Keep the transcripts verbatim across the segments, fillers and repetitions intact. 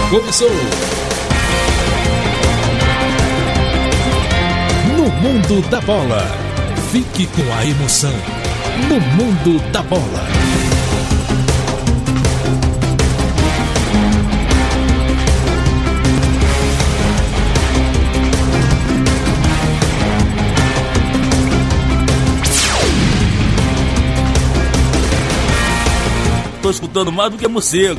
começou. No Mundo da Bola. Fique com a emoção. No Mundo da Bola. Tô escutando mais do que morcego.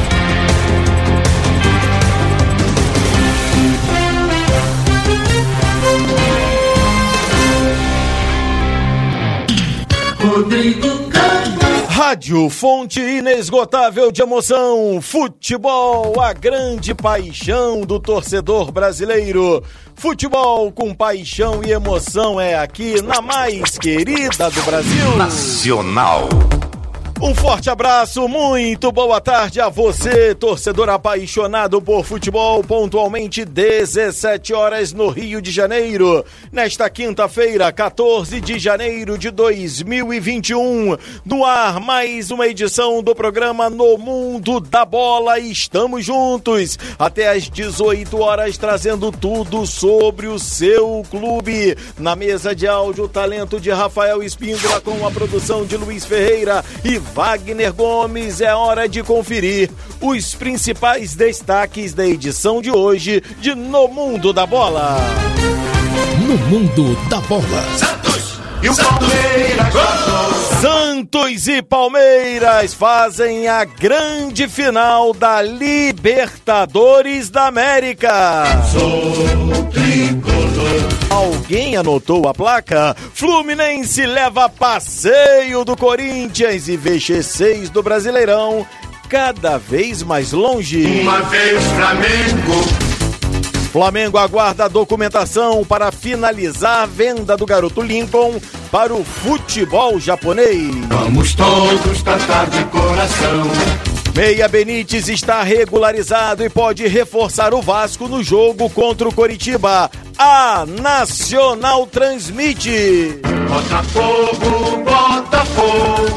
Rodrigo Campos. Rádio, fonte inesgotável de emoção. Futebol, a grande paixão do torcedor brasileiro. Futebol com paixão e emoção é aqui na mais querida do Brasil. Nacional. Um forte abraço, muito boa tarde a você, torcedor apaixonado por futebol, pontualmente dezessete horas no Rio de Janeiro. Nesta quinta-feira, quatorze de janeiro de dois mil e vinte e um, no ar mais uma edição do programa No Mundo da Bola. Estamos juntos até às dezoito horas, trazendo tudo sobre o seu clube. Na mesa de áudio, o talento de Rafael Espíndola com a produção de Luiz Ferreira e Wagner Gomes. É hora de conferir os principais destaques da edição de hoje de No Mundo da Bola. No Mundo da Bola. Santos e o Palmeiras. Santos e Palmeiras fazem a grande final da Libertadores da América. Sou tricolor. Alguém anotou a placa? Fluminense leva passeio do Corinthians e vê G seis do Brasileirão cada vez mais longe. Uma vez Flamengo. Flamengo aguarda a documentação para finalizar a venda do garoto Lincoln para o futebol japonês. Vamos todos cantar de coração. Meia Benítez está regularizado e pode reforçar o Vasco no jogo contra o Coritiba. A Nacional transmite. Botafogo, Botafogo.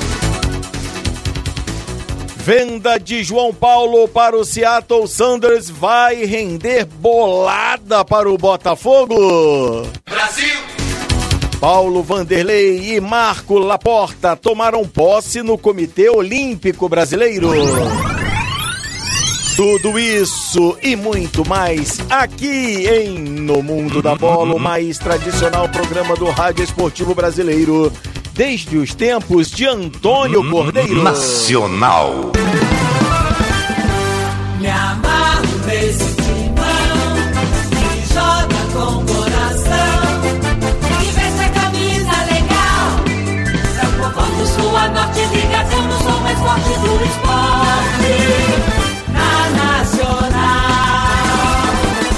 Venda de João Paulo para o Seattle Sounders vai render bolada para o Botafogo. Brasil. Paulo Vanderlei e Marco Laporta tomaram posse no Comitê Olímpico Brasileiro. Tudo isso e muito mais aqui em No Mundo da Bola, o mais tradicional programa do rádio esportivo brasileiro, desde os tempos de Antônio Cordeiro. Nacional. Me amarro nesse timão que joga com coração e veste a camisa legal. É o povão do sul a norte ligação no som mais forte do esporte. Na Nacional,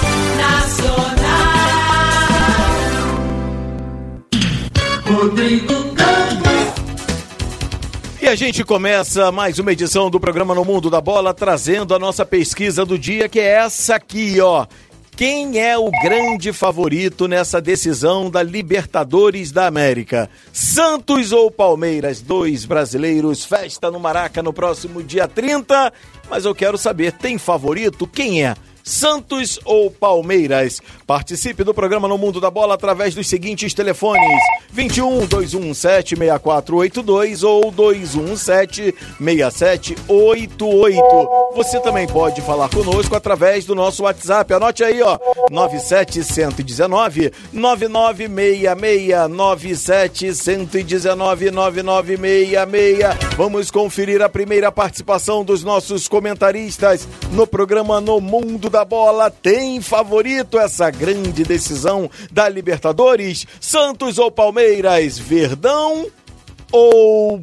Nacional. Rodrigo Campos. E a gente começa mais uma edição do programa No Mundo da Bola, trazendo a nossa pesquisa do dia, que é essa aqui, ó. Quem é o grande favorito nessa decisão da Libertadores da América? Santos ou Palmeiras? Dois brasileiros, festa no Maraca no próximo dia trinta. Mas eu quero saber, tem favorito? Quem é? Santos ou Palmeiras? Participe do programa No Mundo da Bola através dos seguintes telefones: vinte e um, dois um sete, seis quatro oito dois ou dois um sete, seis sete oito oito. Você também pode falar conosco através do nosso WhatsApp. Anote aí, ó, nove sete um nove, nove nove seis seis, nove sete um nove, nove nove seis seis. Vamos conferir a primeira participação dos nossos comentaristas no programa No Mundo da Bola. Tem favorito essa grande decisão da Libertadores? Santos ou Palmeiras? Verdão ou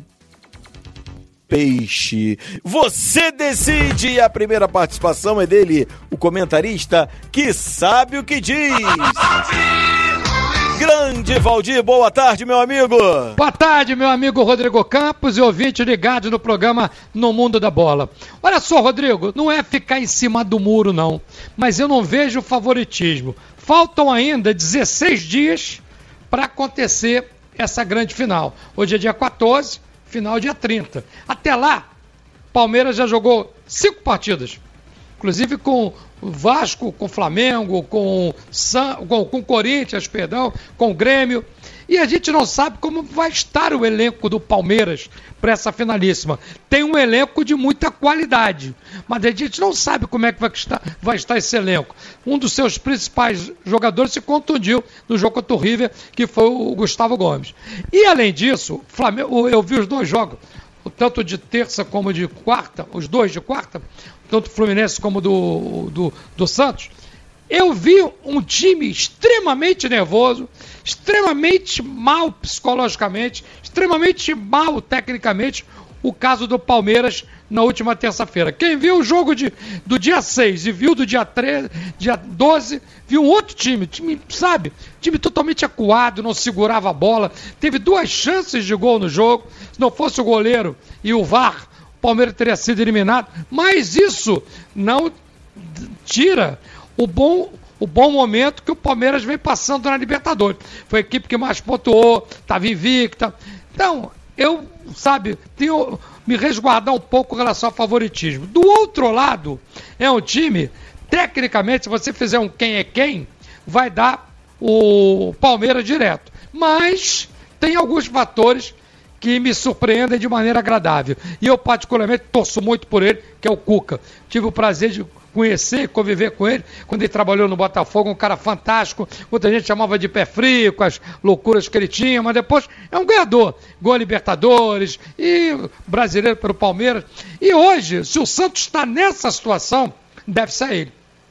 Peixe? Você decide. A primeira participação é dele, o comentarista que sabe o que diz. Grande Valdir, boa tarde, meu amigo. Boa tarde, meu amigo Rodrigo Campos e ouvinte ligado no programa No Mundo da Bola. Olha só, Rodrigo, não é ficar em cima do muro, não, mas eu não vejo favoritismo. Faltam ainda dezesseis dias para acontecer essa grande final. Hoje é dia quatorze, final dia trinta. Até lá, Palmeiras já jogou cinco partidas. inclusive com o Vasco, com o Flamengo, com o Corinthians, perdão, com o Grêmio. E a gente não sabe como vai estar o elenco do Palmeiras para essa finalíssima. Tem um elenco de muita qualidade, mas a gente não sabe como é que vai estar, vai estar esse elenco. Um dos seus principais jogadores se contundiu no jogo contra o River, que foi o Gustavo Gomes. E além disso, Flamengo, eu vi os dois jogos, tanto de terça como de quarta, os dois de quarta, tanto do Fluminense como do, do, do Santos. Eu vi um time extremamente nervoso, extremamente mal psicologicamente, extremamente mal tecnicamente, o caso do Palmeiras na última terça-feira. Quem viu o jogo de, do dia seis e viu do dia treze, dia doze, viu um outro time, time, sabe? Time totalmente acuado, não segurava a bola, teve duas chances de gol no jogo, se não fosse o goleiro e o V A R, o Palmeiras teria sido eliminado, mas isso não tira o bom, o bom momento que o Palmeiras vem passando na Libertadores. Foi a equipe que mais pontuou, estava invicta. Então, eu, sabe, tenho me resguardar um pouco em relação ao favoritismo. Do outro lado, é um time, tecnicamente, se você fizer um quem é quem, vai dar o Palmeiras direto. Mas tem alguns fatores que me surpreendem de maneira agradável. E eu, particularmente, torço muito por ele, que é o Cuca. Tive o prazer de conhecer e conviver com ele quando ele trabalhou no Botafogo, um cara fantástico, muita gente chamava de pé frio com as loucuras que ele tinha, mas depois é um ganhador, gol a Libertadores e brasileiro pelo Palmeiras. E hoje, se o Santos está nessa situação, deve ser ele.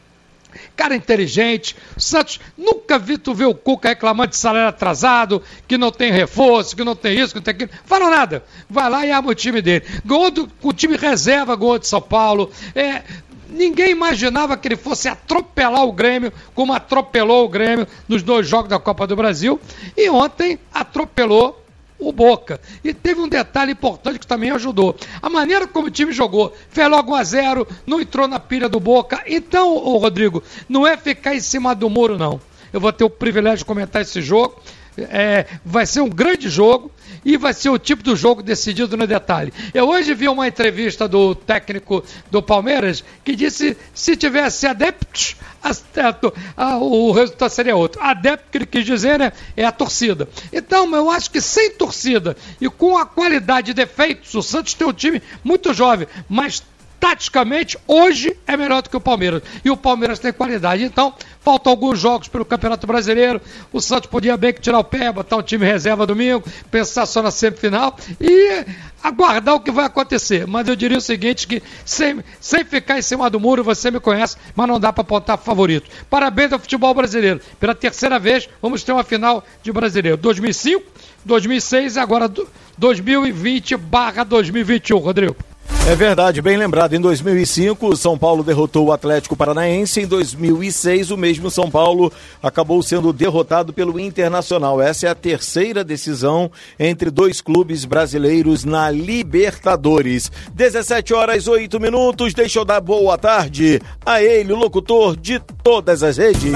Cara inteligente, o Santos, nunca vi tu ver o Cuca reclamando de salário atrasado, que não tem reforço, que não tem isso, que não tem aquilo, fala nada, vai lá e arma o time dele, gol do, o time reserva, gol de São Paulo, é, ninguém imaginava que ele fosse atropelar o Grêmio, como atropelou o Grêmio nos dois jogos da Copa do Brasil, e ontem atropelou o Boca. E teve um detalhe importante que também ajudou. A maneira como o time jogou, fez logo um a zero, não entrou na pilha do Boca. Então, ô Rodrigo, não é ficar em cima do muro, não. Eu vou ter o privilégio de comentar esse jogo. É, vai ser um grande jogo e vai ser o tipo do jogo decidido no detalhe. Eu hoje vi uma entrevista do técnico do Palmeiras que disse se tivesse adeptos a, a, a, o resultado seria outro. Adepto que ele quis dizer, né, é a torcida. Então eu acho que sem torcida e com a qualidade de defeitos, o Santos tem um time muito jovem, mas taticamente, hoje é melhor do que o Palmeiras. E o Palmeiras tem qualidade. Então, faltam alguns jogos pelo Campeonato Brasileiro. O Santos podia bem que tirar o pé, botar um time reserva domingo, pensar só na semifinal e aguardar o que vai acontecer. Mas eu diria o seguinte, que sem, sem ficar em cima do muro, você me conhece, mas não dá para apontar favorito. Parabéns ao futebol brasileiro. Pela terceira vez, vamos ter uma final de brasileiro. dois mil e cinco, dois mil e seis e agora dois mil e vinte barra dois mil e vinte e um, Rodrigo. É verdade, bem lembrado. Em dois mil e cinco, o São Paulo derrotou o Atlético Paranaense. Em dois mil e seis, o mesmo São Paulo acabou sendo derrotado pelo Internacional. Essa é a terceira decisão entre dois clubes brasileiros na Libertadores. dezessete horas, oito minutos. Deixa eu dar boa tarde a ele, o locutor de todas as redes.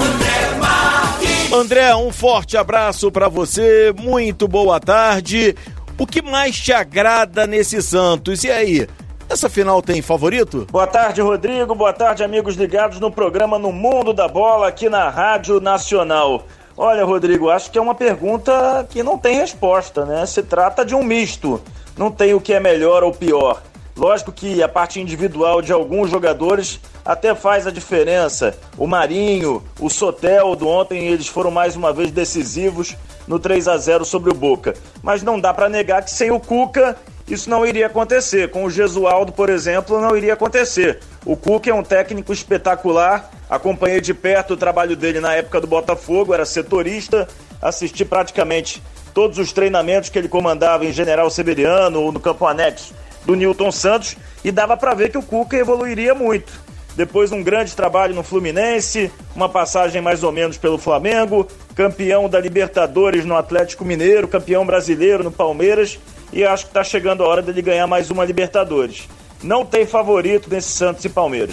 André, um forte abraço para você. Muito boa tarde. O que mais te agrada nesse Santos? E aí, essa final tem favorito? Boa tarde, Rodrigo. Boa tarde, amigos ligados no programa No Mundo da Bola, aqui na Rádio Nacional. Olha, Rodrigo, acho que é uma pergunta que não tem resposta, né? Se trata de um misto. Não tem o que é melhor ou pior. Lógico que a parte individual de alguns jogadores até faz a diferença. O Marinho, o Soteldo, ontem eles foram mais uma vez decisivos no três a zero sobre o Boca. Mas não dá para negar que sem o Cuca isso não iria acontecer. Com o Gesualdo, por exemplo, não iria acontecer. O Cuca é um técnico espetacular. Acompanhei de perto o trabalho dele na época do Botafogo, era setorista, assisti praticamente todos os treinamentos que ele comandava em General Severiano ou no campo anexo do Nilton Santos, e dava para ver que o Cuca evoluiria muito. Depois um grande trabalho no Fluminense, uma passagem mais ou menos pelo Flamengo, campeão da Libertadores no Atlético Mineiro, campeão brasileiro no Palmeiras, e acho que está chegando a hora dele ganhar mais uma Libertadores. Não tem favorito nesse Santos e Palmeiras.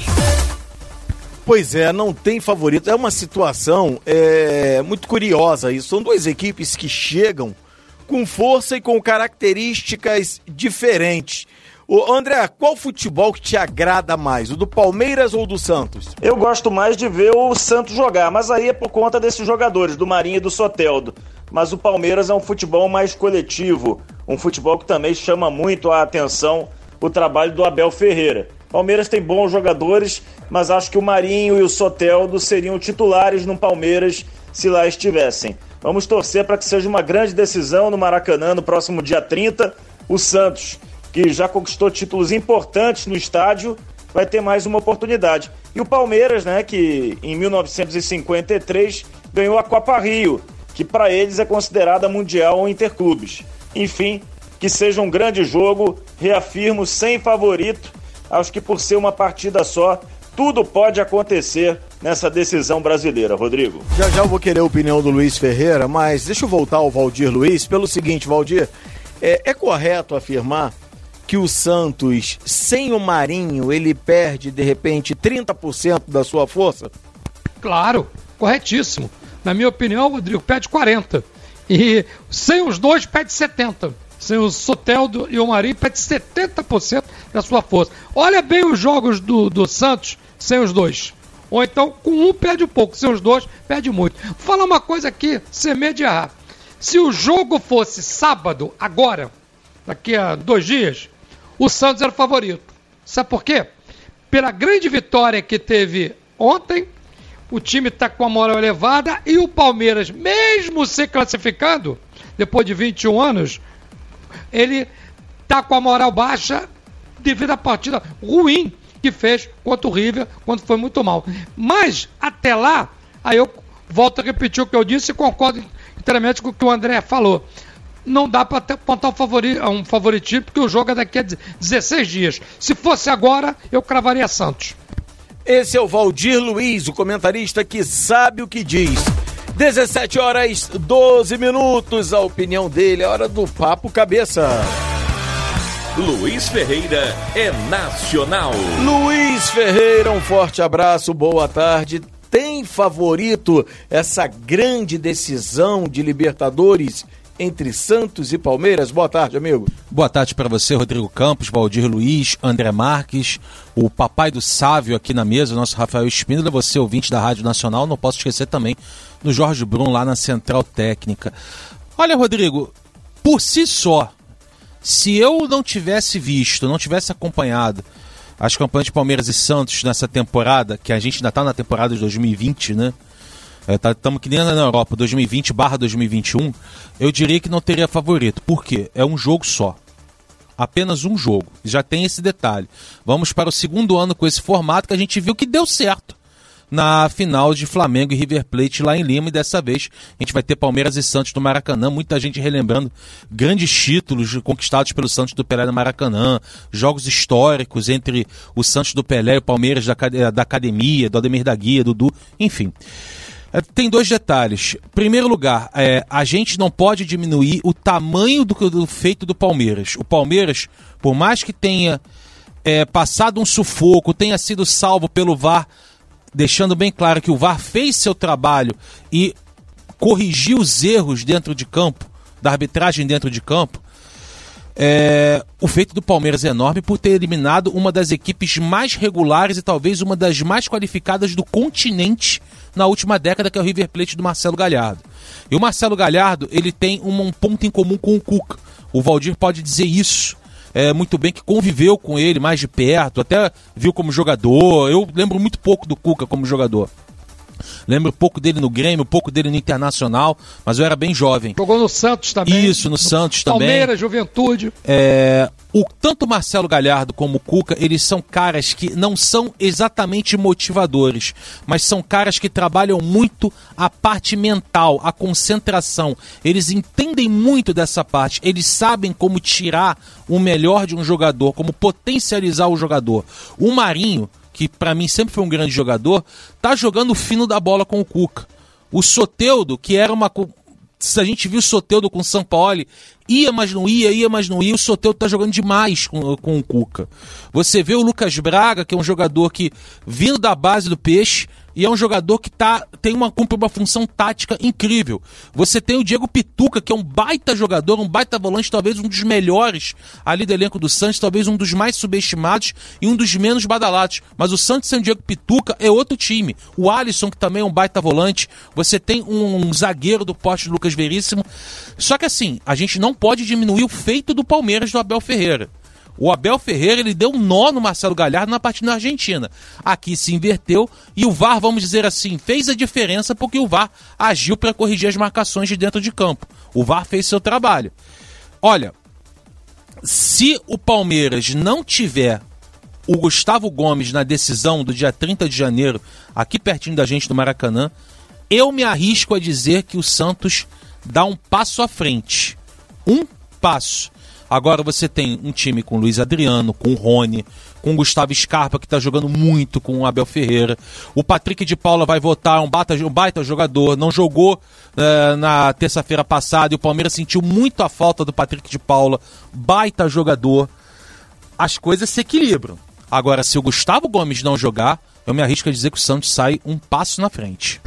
Pois é, não tem favorito. É uma situação é, muito curiosa isso. São duas equipes que chegam com força e com características diferentes. Ô, André, qual futebol que te agrada mais? O do Palmeiras ou do Santos? Eu gosto mais de ver o Santos jogar, mas aí é por conta desses jogadores, do Marinho e do Soteldo. Mas o Palmeiras é um futebol mais coletivo, um futebol que também chama muito a atenção o trabalho do Abel Ferreira. Palmeiras tem bons jogadores, mas acho que o Marinho e o Soteldo seriam titulares no Palmeiras se lá estivessem. Vamos torcer para que seja uma grande decisão no Maracanã no próximo dia trinta. O Santos, que já conquistou títulos importantes no estádio, vai ter mais uma oportunidade. E o Palmeiras, né, que em mil novecentos e cinquenta e três ganhou a Copa Rio, que para eles é considerada mundial ou interclubes. Enfim, que seja um grande jogo, reafirmo, sem favorito. Acho que por ser uma partida só, tudo pode acontecer nessa decisão brasileira, Rodrigo. Já já eu vou querer a opinião do Luiz Ferreira, mas deixa eu voltar ao Valdir Luiz pelo seguinte, Valdir, é, é correto afirmar que o Santos, sem o Marinho, ele perde, de repente, trinta por cento da sua força? Claro, corretíssimo. Na minha opinião, o Rodrigo perde quarenta por cento. E sem os dois, perde setenta por cento. Sem o Soteldo e o Marinho, perde setenta por cento da sua força. Olha bem os jogos do, do Santos sem os dois. Ou então, com um perde um pouco, sem os dois, perde muito. Vou falar uma coisa aqui, sem medo de errar. Se o jogo fosse sábado, agora, daqui a dois dias, o Santos era o favorito. Sabe por quê? Pela grande vitória que teve ontem, o time está com a moral elevada e o Palmeiras, mesmo se classificando, depois de vinte e um anos, ele está com a moral baixa devido à partida ruim que fez contra o River, quando foi muito mal. Mas, até lá, aí eu volto a repetir o que eu disse e concordo inteiramente com o que o André falou. Não dá para apontar um, favori, um favoritismo, porque o jogo é daqui a dezesseis dias. Se fosse agora, eu cravaria Santos. Esse é o Valdir Luiz, o comentarista que sabe o que diz. dezessete horas, doze minutos, a opinião dele, é hora do Papo Cabeça. Luiz Ferreira é nacional. Luiz Ferreira, um forte abraço, boa tarde. Tem favorito essa grande decisão de Libertadores entre Santos e Palmeiras? Boa tarde, amigo. Boa tarde para você, Rodrigo Campos, Valdir Luiz, André Marques, o papai do Sávio aqui na mesa, o nosso Rafael Espíndola, você ouvinte da Rádio Nacional, não posso esquecer também do Jorge Brum lá na Central Técnica. Olha, Rodrigo, por si só, se eu não tivesse visto, não tivesse acompanhado as campanhas de Palmeiras e Santos nessa temporada, que a gente ainda está na temporada de dois mil e vinte, né? Estamos que nem na Europa, dois mil e vinte barra dois mil e vinte e um, eu diria que não teria favorito. Por quê? É um jogo só. Apenas um jogo. Já tem esse detalhe. Vamos para o segundo ano com esse formato que a gente viu que deu certo na final de Flamengo e River Plate lá em Lima, e dessa vez a gente vai ter Palmeiras e Santos no Maracanã, muita gente relembrando grandes títulos conquistados pelo Santos do Pelé no Maracanã, jogos históricos entre o Santos do Pelé e o Palmeiras da, da Academia, do Ademir da Guia, Dudu, enfim. Tem dois detalhes. Em primeiro lugar, é, a gente não pode diminuir o tamanho do, do feito do Palmeiras. O Palmeiras, por mais que tenha é, passado um sufoco, tenha sido salvo pelo V A R, deixando bem claro que o V A R fez seu trabalho e corrigiu os erros dentro de campo, da arbitragem dentro de campo, é, o feito do Palmeiras é enorme por ter eliminado uma das equipes mais regulares e talvez uma das mais qualificadas do continente na última década, que é o River Plate do Marcelo Galhardo. E o Marcelo Galhardo, ele tem um, um ponto em comum com o Cuca. O Valdir pode dizer isso. É, muito bem, que conviveu com ele mais de perto, até viu como jogador. Eu lembro muito pouco do Cuca como jogador. Lembro pouco dele no Grêmio, pouco dele no Internacional, mas eu era bem jovem. Jogou no Santos também. Isso, no, no Santos também. Palmeiras, Juventude. É, o, tanto o Marcelo Galhardo como o Cuca, eles são caras que não são exatamente motivadores, mas são caras que trabalham muito a parte mental, a concentração. Eles entendem muito dessa parte, eles sabem como tirar o melhor de um jogador, como potencializar o jogador. O Marinho, que pra mim sempre foi um grande jogador, tá jogando o fino da bola com o Cuca. O Soteldo, que era uma... Se a gente viu o Soteldo com o Sampaoli, ia, mas não ia, ia, mas não ia, o Soteldo tá jogando demais com, com o Cuca. Você vê o Lucas Braga, que é um jogador que, vindo da base do Peixe, e é um jogador que tá, tem uma, cumpre uma função tática incrível. Você tem o Diego Pituca, que é um baita jogador, um baita volante, talvez um dos melhores ali do elenco do Santos, talvez um dos mais subestimados e um dos menos badalados. Mas o Santos sem o Diego Pituca é outro time. O Alisson, que também é um baita volante. Você tem um, um zagueiro do porte do Lucas Veríssimo. Só que assim, a gente não pode diminuir o feito do Palmeiras do Abel Ferreira. O Abel Ferreira, ele deu um nó no Marcelo Galhardo na partida na Argentina. Aqui se inverteu e o V A R, vamos dizer assim, fez a diferença porque o V A R agiu para corrigir as marcações de dentro de campo. O V A R fez seu trabalho. Olha, se o Palmeiras não tiver o Gustavo Gomes na decisão do dia trinta de janeiro, aqui pertinho da gente do Maracanã, eu me arrisco a dizer que o Santos dá um passo à frente. Um passo. Agora você tem um time com o Luiz Adriano, com o Rony, com o Gustavo Scarpa, que está jogando muito com o Abel Ferreira. O Patrick de Paula vai voltar, um baita, um baita jogador, não jogou uh, na terça-feira passada, e o Palmeiras sentiu muito a falta do Patrick de Paula, baita jogador. As coisas se equilibram. Agora, se o Gustavo Gomes não jogar, eu me arrisco a dizer que o Santos sai um passo na frente.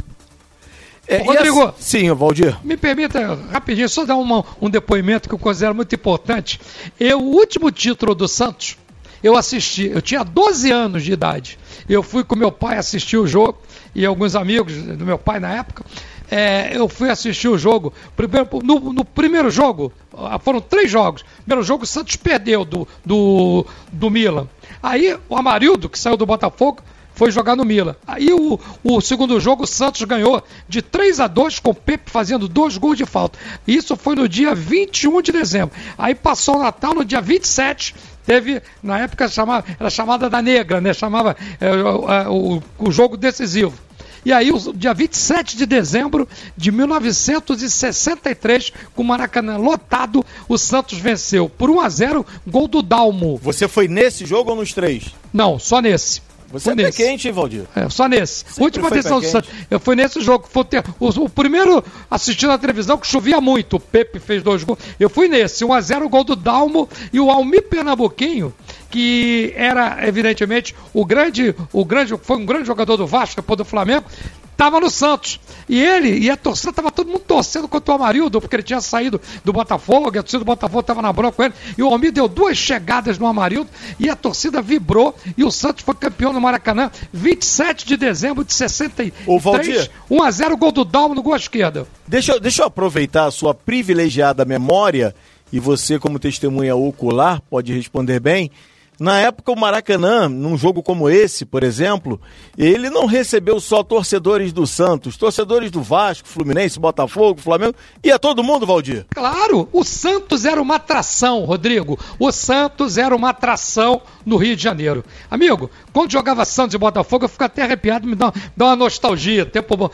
É, Rodrigo, essa... sim, Valdir. Me permita rapidinho só dar uma, um depoimento que eu considero muito importante. Eu, o último título do Santos, eu assisti, eu tinha doze anos de idade. Eu fui com meu pai assistir o jogo e alguns amigos do meu pai na época. É, eu fui assistir o jogo. Primeiro, no, no primeiro jogo, foram três jogos. No primeiro jogo, o Santos perdeu do, do, do Milan. Aí o Amarildo, que saiu do Botafogo, foi jogar no Milan. Aí o, o segundo jogo, o Santos ganhou de três a dois, com o Pepe fazendo dois gols de falta. Isso foi no dia vinte e um de dezembro. Aí passou o Natal, no dia vinte e sete, teve, na época, chamava, era chamada da Negra, né? Chamava é, o, o jogo decisivo. E aí, o dia vinte e sete de dezembro de mil novecentos e sessenta e três, com o Maracanã lotado, o Santos venceu por um a zero, gol do Dalmo. Você foi nesse jogo ou nos três? Não, só nesse. Você é pé quente, hein, Valdir? É, só nesse. Sempre Última decisão do Santos. Eu fui nesse jogo. Foi ter, o, o primeiro assistindo na televisão, que chovia muito. O Pepe fez dois gols. Eu fui nesse. um a zero, gol do Dalmo. E o Almir Pernambuquinho, que era, evidentemente, o grande, o grande, foi um grande jogador do Vasco, depois do Flamengo, estava no Santos. E ele e a torcida, estava todo mundo torcendo contra o Amarildo, porque ele tinha saído do Botafogo, a torcida do Botafogo estava na bronca com ele, e o Almir deu duas chegadas no Amarildo, e a torcida vibrou, e o Santos foi campeão no Maracanã, vinte e sete de dezembro de sessenta e três, Ô, Valdir, um a zero, gol do Dalmo no gol à esquerda. Deixa, deixa eu aproveitar a sua privilegiada memória, e você, como testemunha ocular, pode responder bem. Na época, o Maracanã, num jogo como esse, por exemplo, ele não recebeu só torcedores do Santos, torcedores do Vasco, Fluminense, Botafogo, Flamengo, e a todo mundo, Valdir. Claro, o Santos era uma atração, Rodrigo. O Santos era uma atração no Rio de Janeiro. Amigo, quando jogava Santos e Botafogo, eu fico até arrepiado, me dá, dá uma nostalgia. Tempo bom.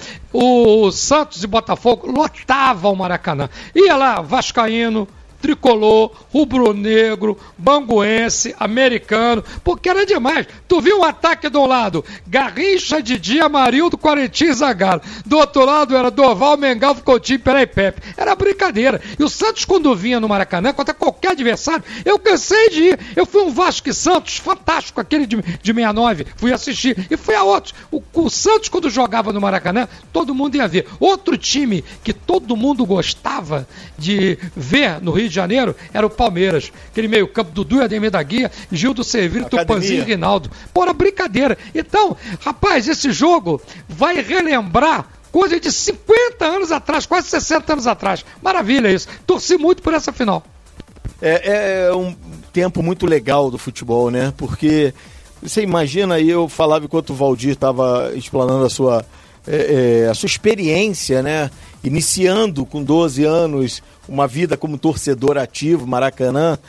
O Santos e Botafogo lotavam o Maracanã. Ia lá, vascaíno, tricolor, rubro-negro, banguense, americano, porque era demais. Tu viu um ataque de um lado, Garrincha, Didi, Amarildo, Quarentinho e Zagallo. Do outro lado era Doval, Mengalvo, Coutinho, Peraí, Pepe. Era brincadeira. E o Santos, quando vinha no Maracanã, contra qualquer adversário, eu cansei de ir. Eu fui um Vasco e Santos, fantástico, aquele de, de sessenta e nove, fui assistir. E fui a outros. O, o Santos, quando jogava no Maracanã, todo mundo ia ver. Outro time que todo mundo gostava de ver no Rio de Janeiro era o Palmeiras. Aquele meio campo, Dudu, Ademir da Guia, Gil do Sevilho, Tupanzinho e Rinaldo. Porra, brincadeira. Então, rapaz, esse jogo vai relembrar coisa de cinquenta anos atrás, quase sessenta anos atrás. Maravilha isso. Torci muito por essa final. É, é um tempo muito legal do futebol, né? Porque você imagina, aí eu falava enquanto o Valdir estava explanando a sua, é, é, a sua experiência, né? Iniciando com doze anos uma vida como torcedor ativo, Maracanã.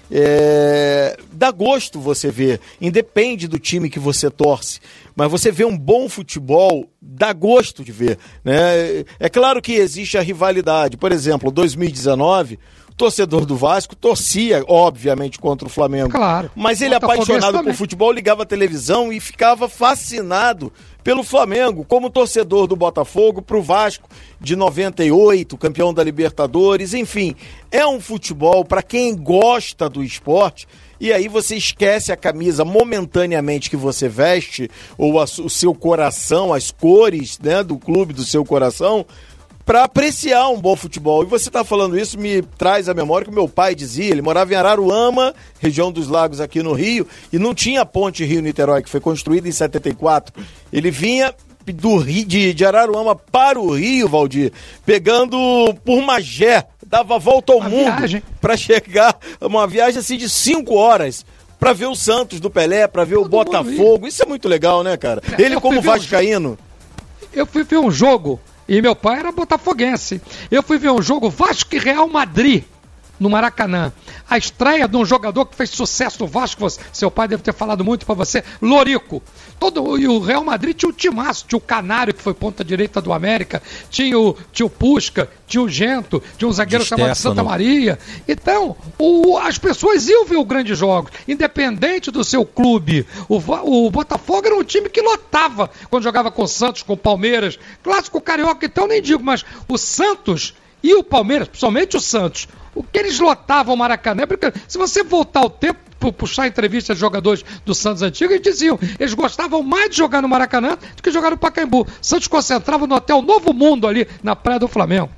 É, dá gosto você ver, independe do time que você torce, mas você vê um bom futebol, dá gosto de ver, né? É claro que existe a rivalidade. Por exemplo, dois mil e dezenove, o torcedor do Vasco torcia, obviamente, contra o Flamengo, claro, mas ele, apaixonado por futebol, ligava a televisão e ficava fascinado pelo Flamengo, como torcedor do Botafogo, pro Vasco de noventa e oito, campeão da Libertadores, enfim, é um futebol, para quem gosta do esporte, e aí você esquece a camisa momentaneamente que você veste, ou a, o seu coração, as cores, né, do clube, do seu coração, para apreciar um bom futebol. E você está falando isso, me traz à memória que o meu pai dizia, ele morava em Araruama, região dos Lagos aqui no Rio, e não tinha a ponte Rio-Niterói, que foi construída em setenta e quatro. Ele vinha do Rio, de, de Araruama para o Rio, Valdir, pegando por Magé, dava a volta ao uma mundo para chegar, uma viagem assim de cinco horas, para ver o Santos do Pelé, para ver Todo o Botafogo. Isso é muito legal, né, cara? É, ele como vascaíno. Um... Eu fui ver um jogo, e meu pai era botafoguense. Eu fui ver um jogo Vasco e Real Madrid, no Maracanã. A estreia de um jogador que fez sucesso no Vasco, você, seu pai deve ter falado muito pra você, Lorico. Todo, e o Real Madrid tinha o timaço, tinha o Canário, que foi ponta direita do América, tinha o, tinha o Pusca, tinha o Gento, tinha um zagueiro chamado Santa Maria. Então, o, as pessoas iam ver os grandes jogos, independente do seu clube. O, o Botafogo era um time que lotava quando jogava com o Santos, com o Palmeiras. Clássico carioca, então nem digo, mas o Santos e o Palmeiras, principalmente o Santos, o que eles lotavam o Maracanã, porque se você voltar ao tempo, puxar a entrevista de jogadores do Santos antigo, eles diziam, eles gostavam mais de jogar no Maracanã do que jogar no Pacaembu. Santos concentrava no Hotel Novo Mundo ali, na Praia do Flamengo.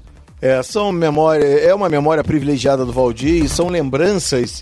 É, são memória, é uma memória privilegiada do Valdir, e são lembranças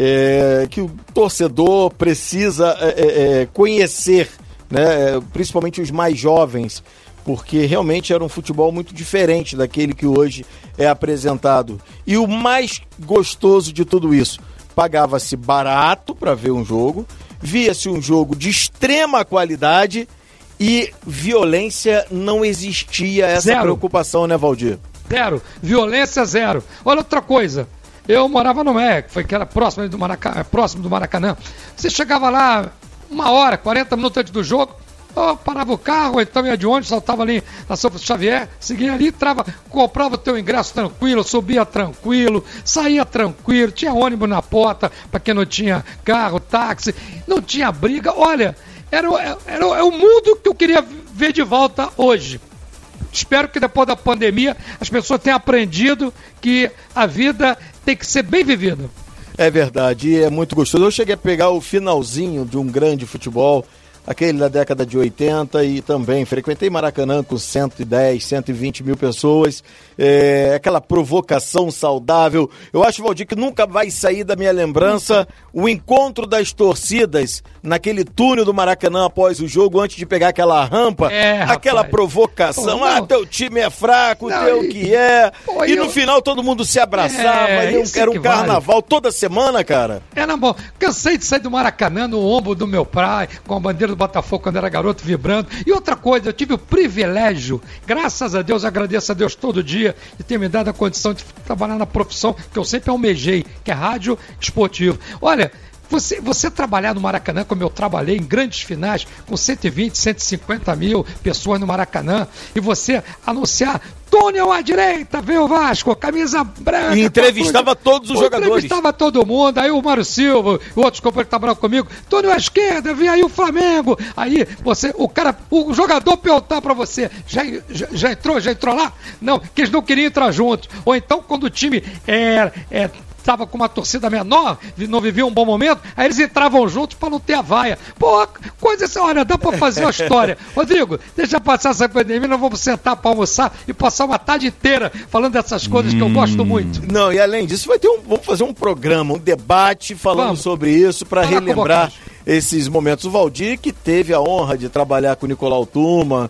é, que o torcedor precisa é, é, conhecer, né, principalmente os mais jovens, porque realmente era um futebol muito diferente daquele que hoje é apresentado. E o mais gostoso de tudo isso, pagava-se barato para ver um jogo, via-se um jogo de extrema qualidade e violência não existia, essa zero. Preocupação, né, Valdir? Zero, violência zero. Olha outra coisa, eu morava no M E C, foi que era próximo do Maracanã, próximo do Maracanã. Você chegava lá uma hora, quarenta minutos antes do jogo, oh, parava o carro, então ia de ônibus, saltava ali na São Xavier, seguia ali, trava, comprava o teu ingresso tranquilo, subia tranquilo, saía tranquilo, tinha ônibus na porta para quem não tinha carro, táxi, não tinha briga. Olha, era, era, era o mundo que eu queria ver de volta hoje. Espero que depois da pandemia as pessoas tenham aprendido que a vida tem que ser bem vivida. É verdade, e é muito gostoso. Eu cheguei a pegar o finalzinho de um grande futebol, aquele da década de oitenta, e também frequentei Maracanã com cento e dez, cento e vinte mil pessoas, é, aquela provocação saudável. Eu acho, Valdir, que nunca vai sair da minha lembrança o encontro das torcidas naquele túnel do Maracanã após o jogo, antes de pegar aquela rampa, é, aquela rapaz. provocação, pô, ah, teu time é fraco, não, teu e... que é, pô, e eu... no final todo mundo se abraçava, é, e era um carnaval vale. toda semana, cara. Era bom, cansei de sair do Maracanã no ombro do meu pai, com a bandeira do Botafogo quando era garoto, vibrando. E outra coisa, eu tive o privilégio, graças a Deus, agradeço a Deus todo dia, de ter me dado a condição de trabalhar na profissão que eu sempre almejei, que é rádio esportivo. Olha, Você, você trabalhar no Maracanã, como eu trabalhei em grandes finais, com cento e vinte, cento e cinquenta mil pessoas no Maracanã, e você anunciar túnel à direita, vê o Vasco, camisa branca. E entrevistava todos os jogadores. Entrevistava todo mundo, aí o Mário Silva, o outro companheiro que tá bravo comigo, túnel à esquerda, vem aí o Flamengo. Aí você, o cara, o jogador perguntar pra você, já, já, já entrou, já entrou lá? Não, que eles não queriam entrar juntos. Ou então, quando o time é... é estava com uma torcida menor, não vivia um bom momento, aí eles entravam juntos para não ter a vaia. Pô, coisa assim, olha, dá para fazer uma história. Rodrigo, deixa passar essa pandemia, nós vamos sentar para almoçar e passar uma tarde inteira falando dessas coisas hum. que eu gosto muito. Não, e além disso, vai ter um, vamos fazer um programa, um debate falando vamos. sobre isso, para relembrar esses momentos. O Valdir, que teve a honra de trabalhar com o Nicolau Tuma,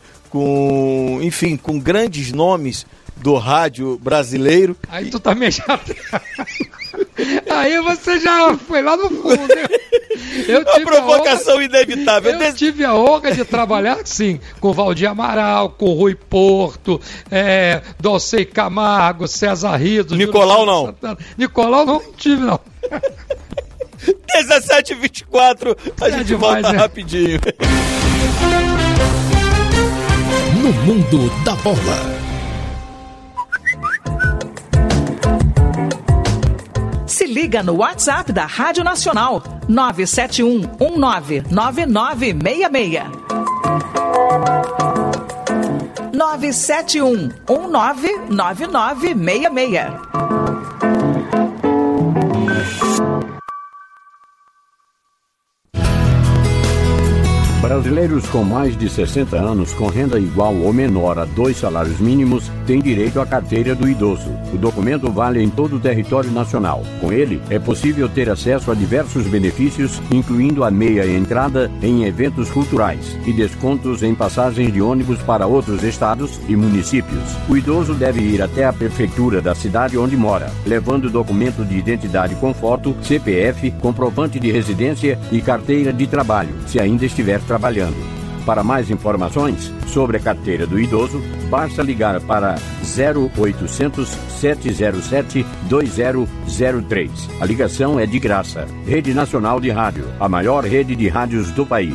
com, enfim, com grandes nomes do rádio brasileiro. Aí tu também já... Aí você já foi lá no fundo. Eu tive a provocação a honra... inevitável. Eu Des... tive a honra de trabalhar, sim, com o Valdir Amaral, com o Rui Porto, é, Dolcei Camargo, César Riso. Nicolau Júlio não. Santana. Nicolau não tive, não. dezessete e vinte e quatro, a é gente demais, volta é. rapidinho. No mundo da bola. Se liga no WhatsApp da Rádio Nacional, nove sete um, um nove, nove nove seis seis. nove sete um, um nove, nove nove seis seis. Brasileiros com mais de sessenta anos com renda igual ou menor a dois salários mínimos têm direito à carteira do idoso. O documento vale em todo o território nacional. Com ele, é possível ter acesso a diversos benefícios, incluindo a meia entrada em eventos culturais e descontos em passagens de ônibus para outros estados e municípios. O idoso deve ir até a prefeitura da cidade onde mora, levando documento de identidade com foto, C P F, comprovante de residência e carteira de trabalho, se ainda estiver trabalhando. Para mais informações sobre a carteira do idoso, basta ligar para zero oitocentos, sete zero sete, dois zero zero três. A ligação é de graça. Rede Nacional de Rádio, a maior rede de rádios do país.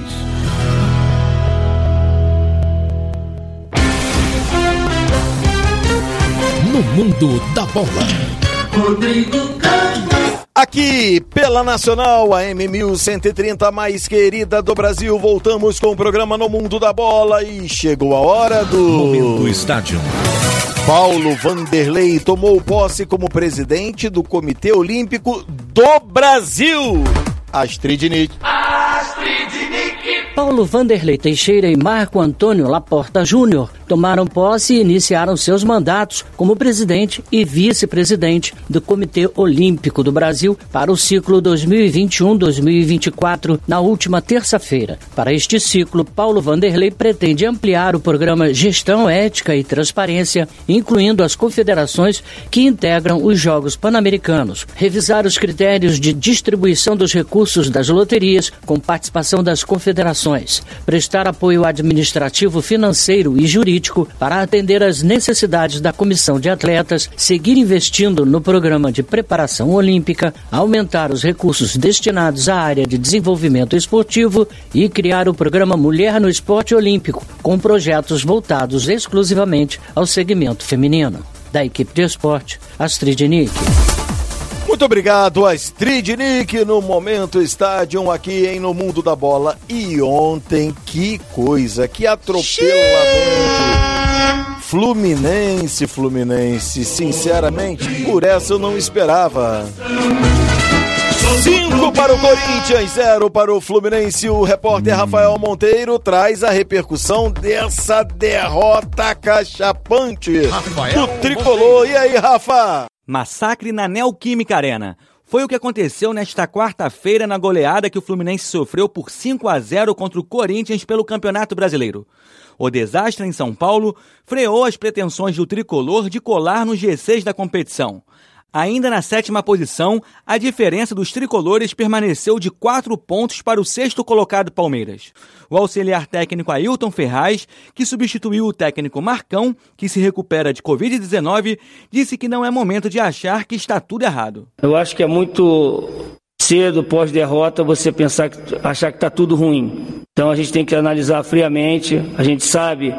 No mundo da bola. Rodrigo Campos. Aqui pela Nacional, a M mil cento e trinta, mais querida do Brasil, voltamos com o programa No Mundo da Bola e chegou a hora do... Momento Estádio. Paulo Vanderlei tomou posse como presidente do Comitê Olímpico do Brasil. Astrid Nick. Astrid Nick. Paulo Vanderlei Teixeira e Marco Antônio Laporta Júnior tomaram posse e iniciaram seus mandatos como presidente e vice-presidente do Comitê Olímpico do Brasil para o ciclo dois mil e vinte e um a dois mil e vinte e quatro, na última terça-feira. Para este ciclo, Paulo Vanderlei pretende ampliar o programa Gestão, Ética e Transparência, incluindo as confederações que integram os Jogos Pan-Americanos, revisar os critérios de distribuição dos recursos das loterias com participação das confederações, prestar apoio administrativo, financeiro e jurídico para atender às necessidades da comissão de atletas, seguir investindo no programa de preparação olímpica, aumentar os recursos destinados à área de desenvolvimento esportivo e criar o programa Mulher no Esporte Olímpico, com projetos voltados exclusivamente ao segmento feminino. Da equipe de esporte, Astrid Nick. Muito obrigado, Astrid Nick, no Momento Estádio, aqui em No Mundo da Bola. E ontem, que coisa, que atropelamento. Fluminense, Fluminense, sinceramente, por essa eu não esperava. cinco para o Corinthians, zero para o Fluminense. O repórter Rafael Monteiro traz a repercussão dessa derrota cachapante do tricolor. E aí, Rafa? Massacre na Neoquímica Arena. Foi o que aconteceu nesta quarta-feira na goleada que o Fluminense sofreu por cinco a zero contra o Corinthians pelo Campeonato Brasileiro. O desastre em São Paulo freou as pretensões do tricolor de colar no G seis da competição. Ainda na sétima posição, a diferença dos tricolores permaneceu de quatro pontos para o sexto colocado Palmeiras. O auxiliar técnico Ailton Ferraz, que substituiu o técnico Marcão, que se recupera de covid dezenove, disse que não é momento de achar que está tudo errado. Eu acho que é muito cedo, pós-derrota, você pensar que, achar que está tudo ruim. Então a gente tem que analisar friamente. A gente sabe